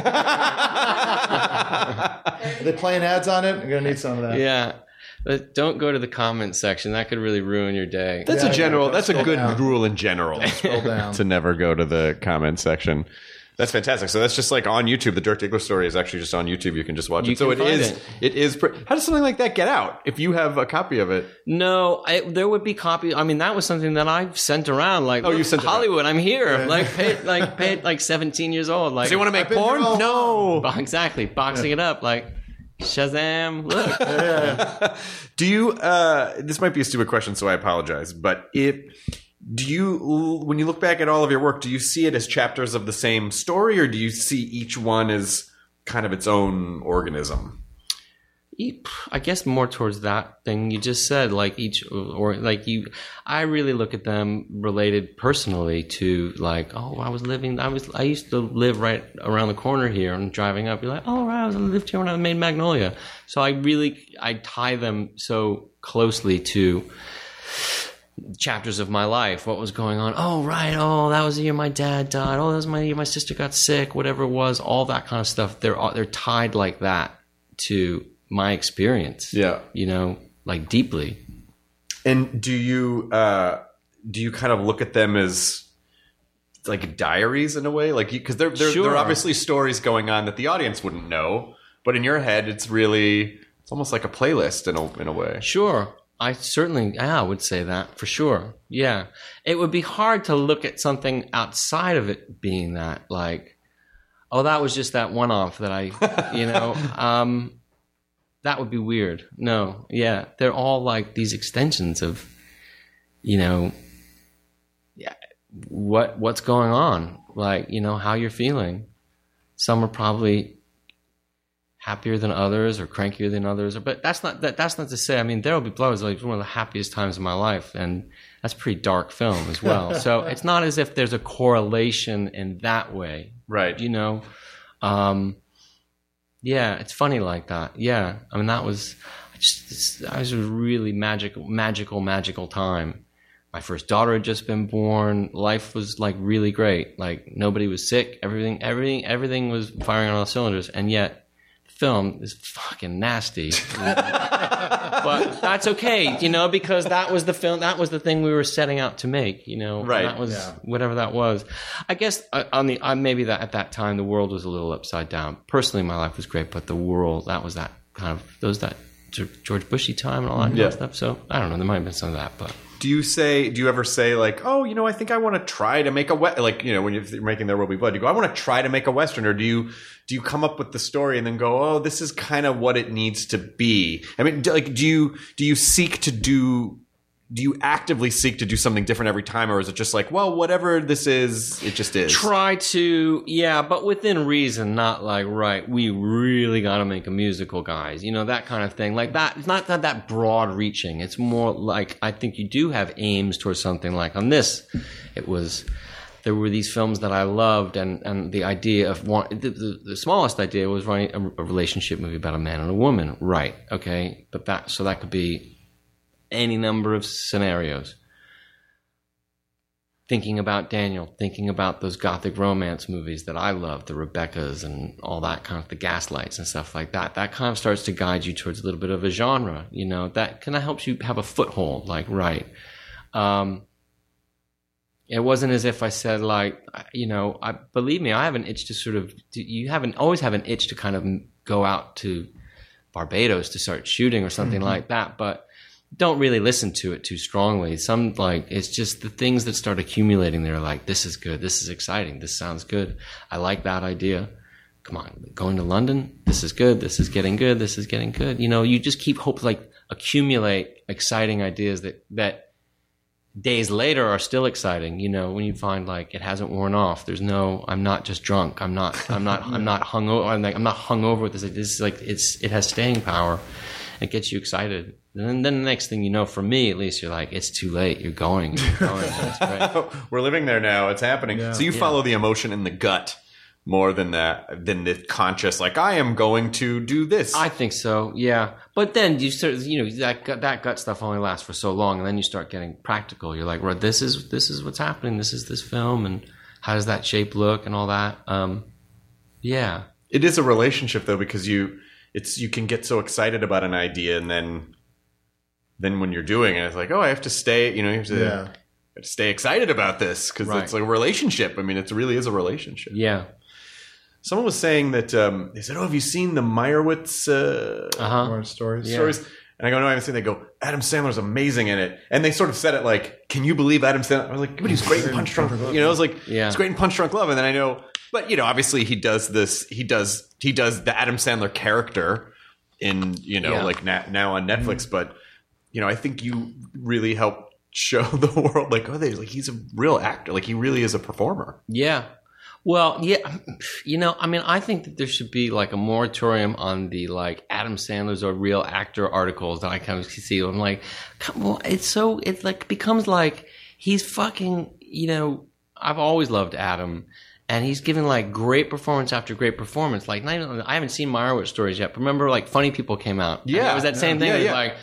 Are they playing ads on it? I'm going to need some of that. Yeah. But don't go to the comments section. That could really ruin your day. That's Yeah, a general. yeah, That's a scroll good down. rule in general. Scroll down. To never go to the comment section. That's fantastic. So that's just like on YouTube. The Dirk Diggler story is actually just on YouTube. You can just watch You it. So can it find is. it. It is. Pre- How does something like that get out? If you have a copy of it, No, I, there would be copy. I mean, that was something that I sent around. Like, Oh, you look, sent it Hollywood. I'm here. Like, paid, like, paid, like seventeen years old. Like, does he want to make been porn? here all No. Bo- exactly, boxing it up. Like, Shazam! Look, Do you? Uh, this might be a stupid question, so I apologize. But if do you, when you look back at all of your work, do you see it as chapters of the same story, or do you see each one as kind of its own organism? I guess more towards that thing you just said. Like each, or like you, I really look at them related personally to like, oh, I was living, I was, I used to live right around the corner here, and driving up, you're like, oh, right, I was I lived here when I made Magnolia. So I really, I tie them so closely to chapters of my life. What was going on? Oh, right. Oh, that was the year my dad died. Oh, that was my year my sister got sick. Whatever it was, all that kind of stuff. They're all- they're tied like that to my experience. Yeah. You know, like deeply. And do you uh, do you kind of look at them as like diaries in a way, like because they're they're, Sure. they're obviously stories going on that the audience wouldn't know, but in your head, it's really it's almost like a playlist in a in a way. Sure. I certainly, yeah, I would say that for sure. Yeah. It would be hard to look at something outside of it being that, like, oh, that was just that one off that I, you know, um, that would be weird. No. Yeah. They're all like these extensions of, you know, yeah, what, what's going on, like, you know, how you're feeling. Some are probably happier than others or crankier than others. But that's not that, that's not to say. I mean, There Will Be Blood is like one of the happiest times of my life, and that's a pretty dark film as well. So it's not as if there's a correlation in that way, right? You know, um, yeah, it's funny like that. Yeah, I mean, that was I just it's, that was a really magical, magical, magical time. My first daughter had just been born. Life was like really great. Like nobody was sick. Everything, everything, everything was firing on all cylinders. And yet, the film is fucking nasty. But that's okay, you know, because that was the film. That was the thing we were setting out to make. You know, right? That was yeah. whatever that was. I guess uh, on the uh, maybe that at that time the world was a little upside down. Personally, my life was great, but the world that was that kind of those that George Bushy time and all that kind yeah. of stuff. So I don't know. There might have been some of that, but. Do you say? Do you ever say like, oh, you know, I think I want to try to make a we-, like, you know, when you're making There Will Be Blood, you go, I want to try to make a Western, or do you do you come up with the story and then go, oh, this is kind of what it needs to be? I mean, do, like, do you do you seek to do? Do you actively seek to do something different every time, or is it just like, well, whatever this is, it just is? Try to, yeah, but within reason, not like, right, we really got to make a musical, guys. You know, that kind of thing. Like that, it's not that, that broad reaching. It's more like, I think you do have aims towards something. Like on this, it was, there were these films that I loved, and, and the idea of, one, the, the, the smallest idea was writing a, a relationship movie about a man and a woman. Right, okay, but that, so that could be any number of scenarios. Thinking about Daniel, thinking about those gothic romance movies that I love, the Rebeccas and all that kind of, the Gaslights and stuff like that. That kind of starts to guide you towards a little bit of a genre, you know, that kind of helps you have a foothold, like, right. Um, it wasn't as if I said, like, you know, I believe me, I have an itch to sort of, you haven't always have an itch to kind of go out to Barbados to start shooting or something mm-hmm. like that, but don't really listen to it too strongly. Some, like, it's just the things that start accumulating there, like, this is good, this is exciting, this sounds good, I like that idea. Come on, going to London, this is good, this is getting good, this is getting good. You know, you just keep hope, like, accumulate exciting ideas that, that days later are still exciting, you know, when you find, like, it hasn't worn off. There's no, I'm not just drunk, I'm not, I'm not, I'm not hungover, I'm like, I'm not hungover with this. This is like, it's, it has staying power. It gets you excited. And then, then the next thing you know, for me at least, you're like, it's too late. You're going. You're going. That's great. We're living there now. It's happening. Yeah. So you yeah. follow the emotion in the gut more than that, than the conscious, like, I am going to do this. I think so, yeah. But then you start, you know, that gut, that gut stuff only lasts for so long, and then you start getting practical. You're like, well, this is this is what's happening. This is this film, and how does that shape look and all that. Um, yeah. It is a relationship, though, because you... It's you can get so excited about an idea, and then then when you're doing it, it's like, oh, I have to stay. You know, you have to, yeah. have to stay excited about this because right. it's like a relationship. I mean, it really is a relationship. Yeah. Someone was saying that um, they said, "Oh, have you seen the Meyerowitz uh, uh-huh. stories?" Yeah. Stories. And I go, "No, I haven't seen." They go, "Adam Sandler's amazing in it," and they sort of said it like, "Can you believe Adam Sandler?" I was like, "But he's great in Punch Drunk." You know, I was like, yeah. "He's great in Punch Drunk Love," and then I know. But, you know, obviously he does this, he does, he does the Adam Sandler character in, you know, yeah. like na- now on Netflix. Mm-hmm. But, you know, I think you really help show the world, like, oh, they, like, he's a real actor. Like, he really is a performer. Yeah. Well, yeah, you know, I mean, I think that there should be like a moratorium on the like Adam Sandler's or real actor articles that I kind of see. I'm like, come on, it's so, it like becomes like he's fucking, you know, I've always loved Adam. And he's giving like great performance after great performance. Like, not even, I haven't seen Meyerowitz stories yet. But remember, like Funny People came out. Yeah, it was that same yeah, thing. Yeah, it was yeah. like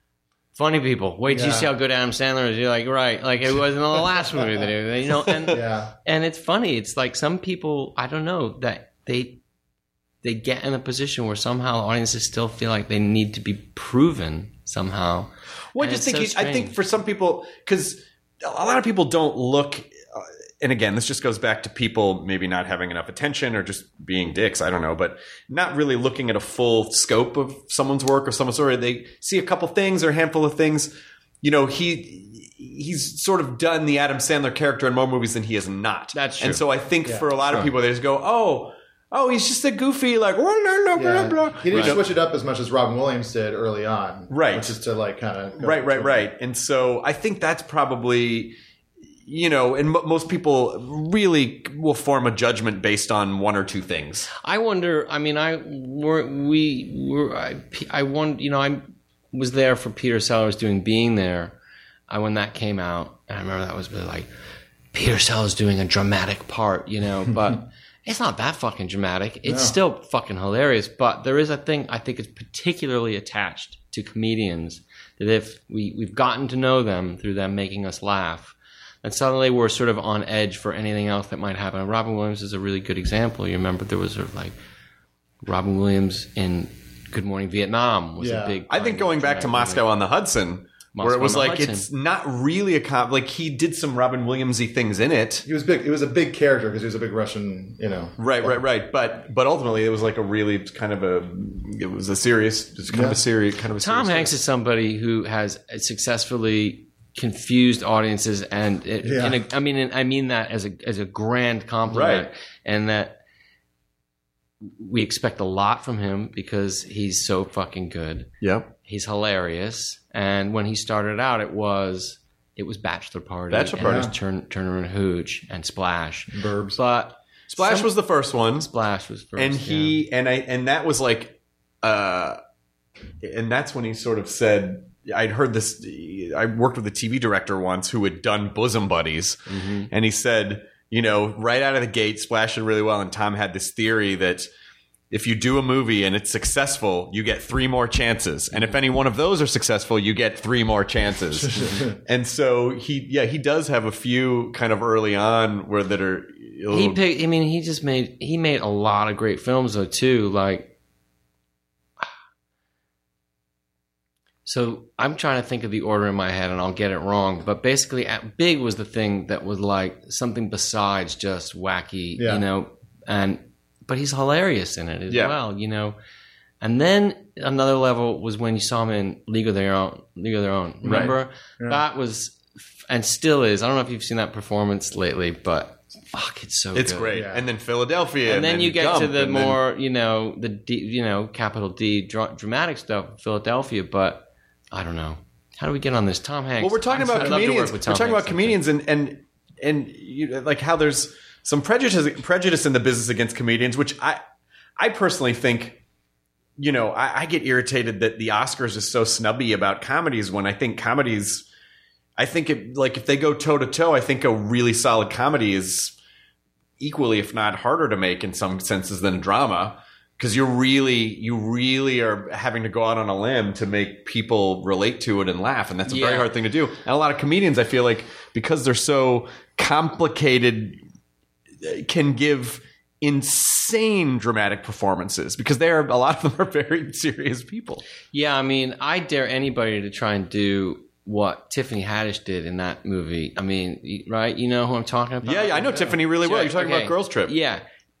Funny People. Wait till yeah. you see how good Adam Sandler is. You're like, right? Like it was in the last movie that he, you know. And yeah. and it's funny. It's like some people, I don't know, that they they get in a position where somehow audiences still feel like they need to be proven somehow. Well, I just think so he, I think for some people, because a lot of people don't look. Uh, And again, this just goes back to people maybe not having enough attention or just being dicks. I don't know, but not really looking at a full scope of someone's work or someone's story. They see a couple things or a handful of things. You know, he he's sort of done the Adam Sandler character in more movies than he has not. That's true. And so I think yeah, for a lot sure. of people, they just go, oh, oh, he's just a goofy, like, blah, blah, blah, yeah. blah. He didn't right. switch it up as much as Robin Williams did early on. Right. Which is to like kind of. Right, right, right. And so I think that's probably... you know, and m- most people really will form a judgment based on one or two things. I wonder. I mean, I we're, we were. I, I wonder. You know, I was there for Peter Sellers doing Being There uh, when that came out, and I remember that was really like Peter Sellers doing a dramatic part. You know, but it's not that fucking dramatic. It's no. still fucking hilarious. But there is a thing I think is particularly attached to comedians that if we we've gotten to know them through them making us laugh, and suddenly we're sort of on edge for anything else that might happen. And Robin Williams is a really good example. You remember there was sort of like Robin Williams in Good Morning Vietnam was yeah. a big. I think going back to Moscow on the Hudson, Moscow where it was on the like Hudson. it's not really a comp. Like he did some Robin Williamsy things in it. He was big. It was a big character because he was a big Russian, you know. Right, right, right. But but ultimately, it was like a really kind of a. It was a serious. It's kind Yeah. of a serious kind of a. Tom serious Hanks story. is somebody who has successfully confused audiences, and it, Yeah. in a, I mean, I mean that as a as a grand compliment, Right. and that we expect a lot from him because he's so fucking good. Yep. He's hilarious, and when he started out, it was it was Bachelor Party, Bachelor and Party. it was Turn, Turner and Hooch and Splash, Burbs. but Splash some- was the first one. Splash was first, and he yeah. and I and that was like uh and that's when he sort of said I'd heard this I worked with a T V director once who had done Bosom Buddies, Mm-hmm. and he said, you know, right out of the gate Splash did really well, and Tom had this theory that if you do a movie and it's successful, you get three more chances. And if any one of those are successful, you get three more chances. And so he, yeah, he does have a few kind of early on where that are. He picked. I mean, he just made he made a lot of great films though too. Like, so I'm trying to think of the order in my head, and I'll get it wrong. But basically, at Big was the thing that was like something besides just wacky, Yeah. you know. And but he's hilarious in it as Yeah. well, you know. And then another level was when you saw him in League of Their Own. League of Their Own. Remember Yeah. that was and still is. I don't know if you've seen that performance lately, but. Fuck, it's so It's good. great. Yeah. And then Philadelphia. And, And, then, you get Gump, to the and then- more, you know, the D, you know, capital D dra- dramatic stuff, Philadelphia. But I don't know. How do we get on this? Tom Hanks. Well, we're talking I'd about love to work comedians. with We're Tom talking Hanks, about comedians and and and you, like how there's some prejudice prejudice in the business against comedians, which I I personally think, you know, I, I get irritated that the Oscars is so snubby about comedies when I think comedies. I think it like if they go toe to toe, I think a really solid comedy is equally, if not harder, to make in some senses than a drama, because you're really, you really are having to go out on a limb to make people relate to it and laugh, and that's a very Yeah. hard thing to do. And a lot of comedians, I feel like, because they're so complicated, can give insane dramatic performances because they are a lot of them are very serious people. Yeah, I mean, I dare anybody to try and do what Tiffany Haddish did in that movie. I mean, right? You know who I'm talking about? Yeah, yeah, I know Tiffany really well. You're talking Okay. about Girls Trip. Yeah.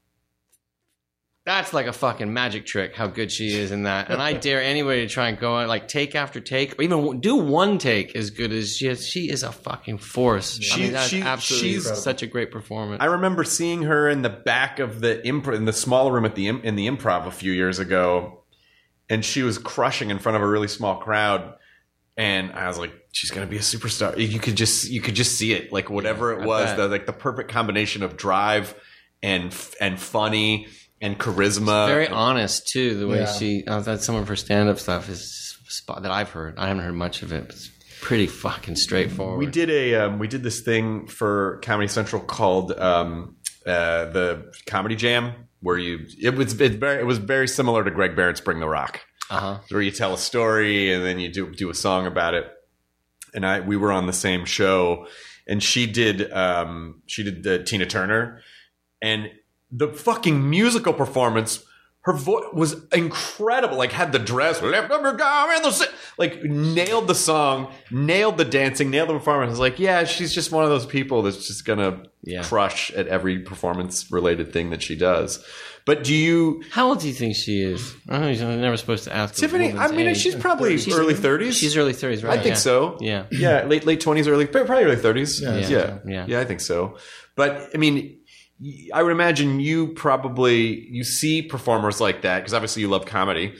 That's like a fucking magic trick, how good she is in that. And I dare anybody to try and go on, like, take after take, or even do one take as good as she is. She is a fucking force. I She- mean, that's she- absolutely she's- such a great performance. I remember seeing her in the back of the imp- in the small room at the im- in the Improv a few years ago, and she was crushing in front of a really small crowd. And I was like, she's gonna be a superstar. You could just you could just see it, like whatever I it was, bet. the like the perfect combination of drive and f- and funny and charisma. Very and, honest too. The way Yeah. she, uh, that some of her stand-up stuff is spot that I've heard. I haven't heard much of it. But it's pretty fucking straightforward. We did a um, we did this thing for Comedy Central called um, uh, the Comedy Jam, where you it was it very it was very similar to Greg Barrett's Bring the Rock. Uh-huh. Where you tell a story and then you do do a song about it. And I we were on the same show, and she did um, she did the Tina Turner, and the fucking musical performance. Her voice was incredible. Like had the dress, left up her gum in the si-, like nailed the song, nailed the dancing, nailed the performance. I was like, yeah, she's just one of those people that's just gonna Yeah. crush at every performance related thing that she does. But do you, How old do you think she is? I don't know, I'm never supposed to ask. a Tiffany? I woman's mean, age. she's probably She's- early thirties. She's early thirties, right? I think Yeah. so. Yeah. Yeah, late late twenties, early probably early thirties. Yeah, Yeah. yeah, Yeah. yeah, I think so. But I mean, y- I would imagine you probably you see performers like that because obviously you love comedy,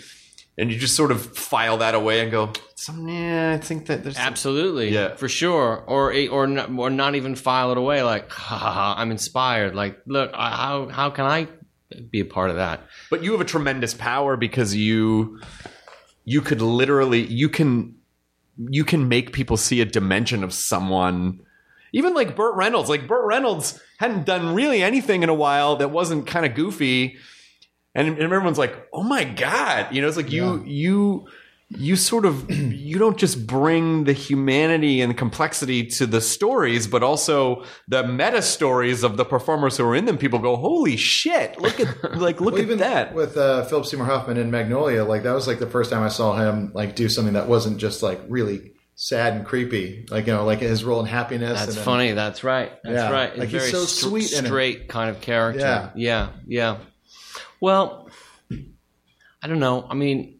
and you just sort of file that away and go, some, yeah, I think that there's some, Absolutely, yeah, for sure, or or not, or not even file it away. Like, ha, ha, ha, I'm inspired. Like, look, how how can I be a part of that? But you have a tremendous power because you you could literally you can you can make people see a dimension of someone. Even like Burt Reynolds. Like Burt Reynolds hadn't done really anything in a while that wasn't kind of goofy. And, and everyone's like, oh my God. You know, it's like you yeah. you you sort of you don't just bring the humanity and complexity to the stories, but also the meta stories of the performers who are in them. People go, holy shit, look at like look well, at even that. With uh, Philip Seymour Hoffman in Magnolia, like that was like the first time I saw him like do something that wasn't just like really sad and creepy, like, you know, like his role in Happiness. That's and then, funny. That's right. That's yeah, right. It's like very he's so st- sweet, straight kind of character. Yeah, yeah, yeah. Well, I don't know. I mean,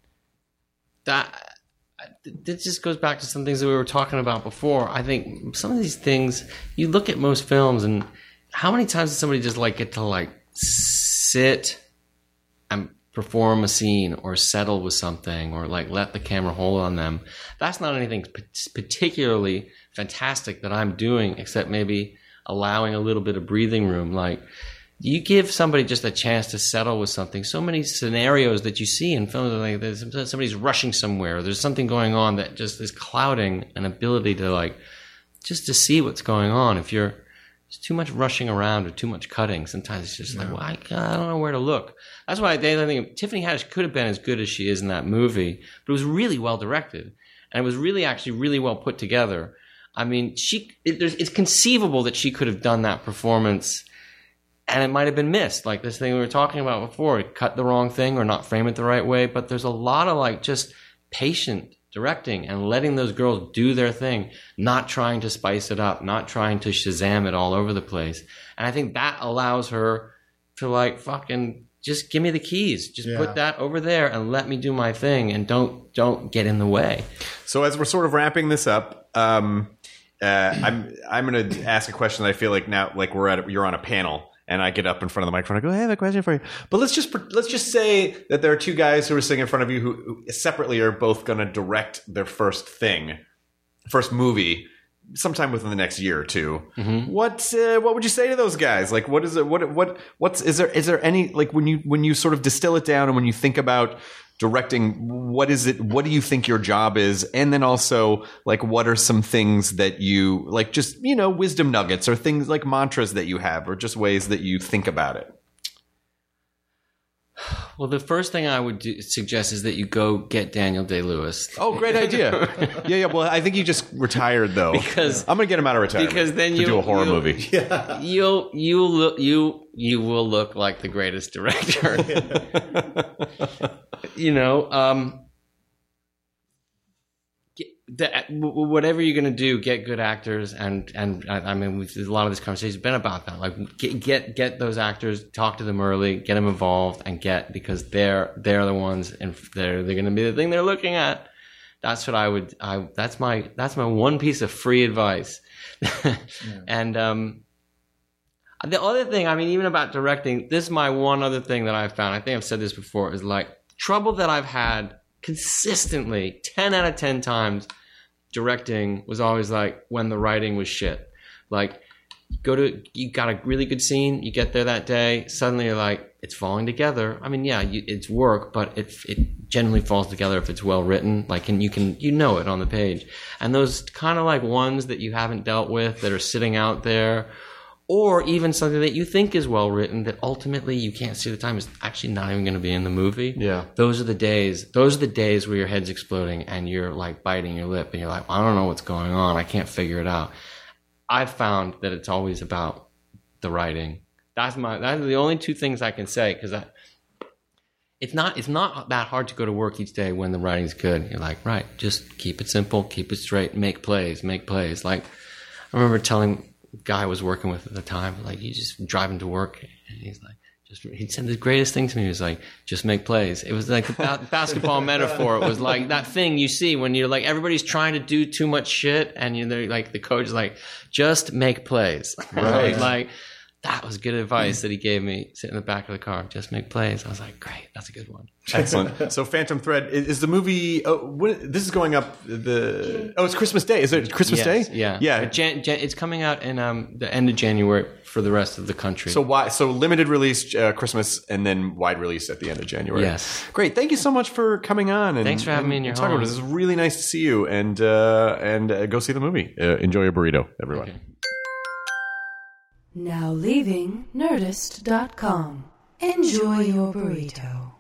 that this just goes back to some things that we were talking about before. I think some of these things, you look at most films, and how many times does somebody just like get to like sit and perform a scene or settle with something or like let the camera hold on them? That's not anything particularly fantastic that I'm doing, except maybe allowing a little bit of breathing room. Like, you give somebody just a chance to settle with something. So many scenarios that you see in films, like there's somebody's rushing somewhere, or there's something going on that just is clouding an ability to like just to see what's going on. If you're There's too much rushing around or too much cutting, sometimes it's just yeah. like, well, I, I don't know where to look. That's why I think Tiffany Haddish could have been as good as she is in that movie, but it was really well directed, and it was really actually really well put together. I mean, she it, there's, it's conceivable that she could have done that performance, and it might have been missed, like this thing we were talking about before. Cut the wrong thing or not frame it the right way. But there's a lot of like just patient directing and letting those girls do their thing, not trying to spice it up, not trying to Shazam it all over the place. And I think that allows her to like fucking just give me the keys, just yeah. put that over there and let me do my thing, and don't don't get in the way. So as we're sort of wrapping this up, um, uh, I'm I'm going to ask a question that I feel like now, like we're at a, you're on a panel. And I get up in front of the microphone. I go, hey, I have a question for you. But let's just let's just say that there are two guys who are sitting in front of you who, who separately are both going to direct their first thing, first movie, sometime within the next year or two. Mm-hmm. What uh, what would you say to those guys? Like, what is it? What what what's is there is there any like when you when you sort of distill it down and when you think about directing, what is it? What do you think your job is? And then also, like, what are some things that you like, just, you know, wisdom nuggets or things like mantras that you have, or just ways that you think about it? Well, the first thing I would do, suggest is that you go get Daniel Day-Lewis. Oh, great idea. yeah, yeah. Well, I think he just retired, though. Because I'm going to get him out of retirement because then to you, do a horror you'll, movie. Yeah. You'll, you'll look, you, you will look like the greatest director. You know, um, get, the, whatever you're going to do, get good actors. And, and I, I mean, we've, a lot of this conversation has been about that. Like, get, get, get those actors, talk to them early, get them involved, and get, because they're, they're the ones, and they're, they're going to be the thing they're looking at. That's what I would, I, that's my, that's my one piece of free advice. yeah. And, um, the other thing, I mean, even about directing, this is my one other thing that I've found. I think I've said this before, is like, trouble that I've had consistently ten out of ten times directing was always like when the writing was shit. Like, go to, you got a really good scene, you get there that day, suddenly you're like, it's falling together. I mean, yeah, you, it's work, but it it generally falls together if it's well written. Like, and you can, you know it on the page. And those kind of like ones that you haven't dealt with that are sitting out there, or even something that you think is well written that ultimately you can't see the time is actually not even going to be in the movie. Yeah. Those are the days, those are the days where your head's exploding and you're like biting your lip and you're like, I don't know what's going on. I can't figure it out. I've found that it's always about the writing. That's my, that's the only two things I can say, because I, it's not, it's not that hard to go to work each day when the writing's good. You're like, right, just keep it simple, keep it straight, make plays, make plays. Like, I remember telling guy I was working with at the time, like, he's just driving to work, and he's like, just he'd said the greatest thing to me. He was like, just make plays. It was like the ba- basketball metaphor. It was like that thing you see when you're like, everybody's trying to do too much shit, and you're like, the coach is like, just make plays. Right. Like, that was good advice that he gave me. Sit in the back of the car, just make plays. I was like, great, that's a good one. Excellent. So Phantom Thread is, is the movie. Oh, what, this is going up the. Oh, it's Christmas Day. Is it Christmas Yes, Day? Yeah, yeah. Jan, Jan, it's coming out in um, the end of January for the rest of the country. So why? So limited release uh, Christmas and then wide release at the end of January. Yes. Great. Thank you so much for coming on. And, Thanks for having and me in your talking home. about it. This is really nice to see you. And uh, and uh, go see the movie. Uh, enjoy your burrito, everyone. Okay. Now leaving Nerdist dot com. Enjoy your burrito.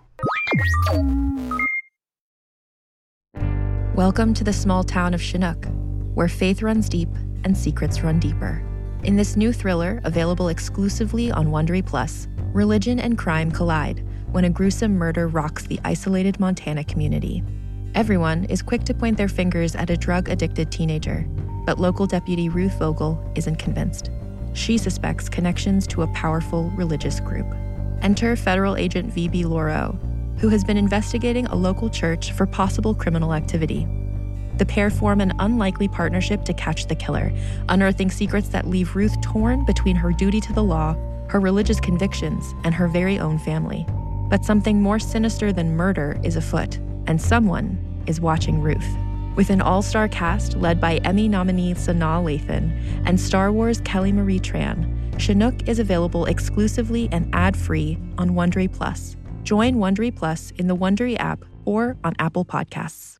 Welcome to the small town of Chinook, where faith runs deep and secrets run deeper. In this new thriller, available exclusively on Wondery Plus, religion and crime collide when a gruesome murder rocks the isolated Montana community. Everyone is quick to point their fingers at a drug-addicted teenager, but local deputy Ruth Vogel isn't convinced. She suspects connections to a powerful religious group. Enter federal agent V B Lauro, who has been investigating a local church for possible criminal activity. The pair form an unlikely partnership to catch the killer, unearthing secrets that leave Ruth torn between her duty to the law, her religious convictions, and her very own family. But something more sinister than murder is afoot, and someone is watching Ruth. With an all-star cast led by Emmy nominee Sanaa Lathan and Star Wars Kelly Marie Tran, Chinook is available exclusively and ad-free on Wondery Plus. Join Wondery Plus in the Wondery app or on Apple Podcasts.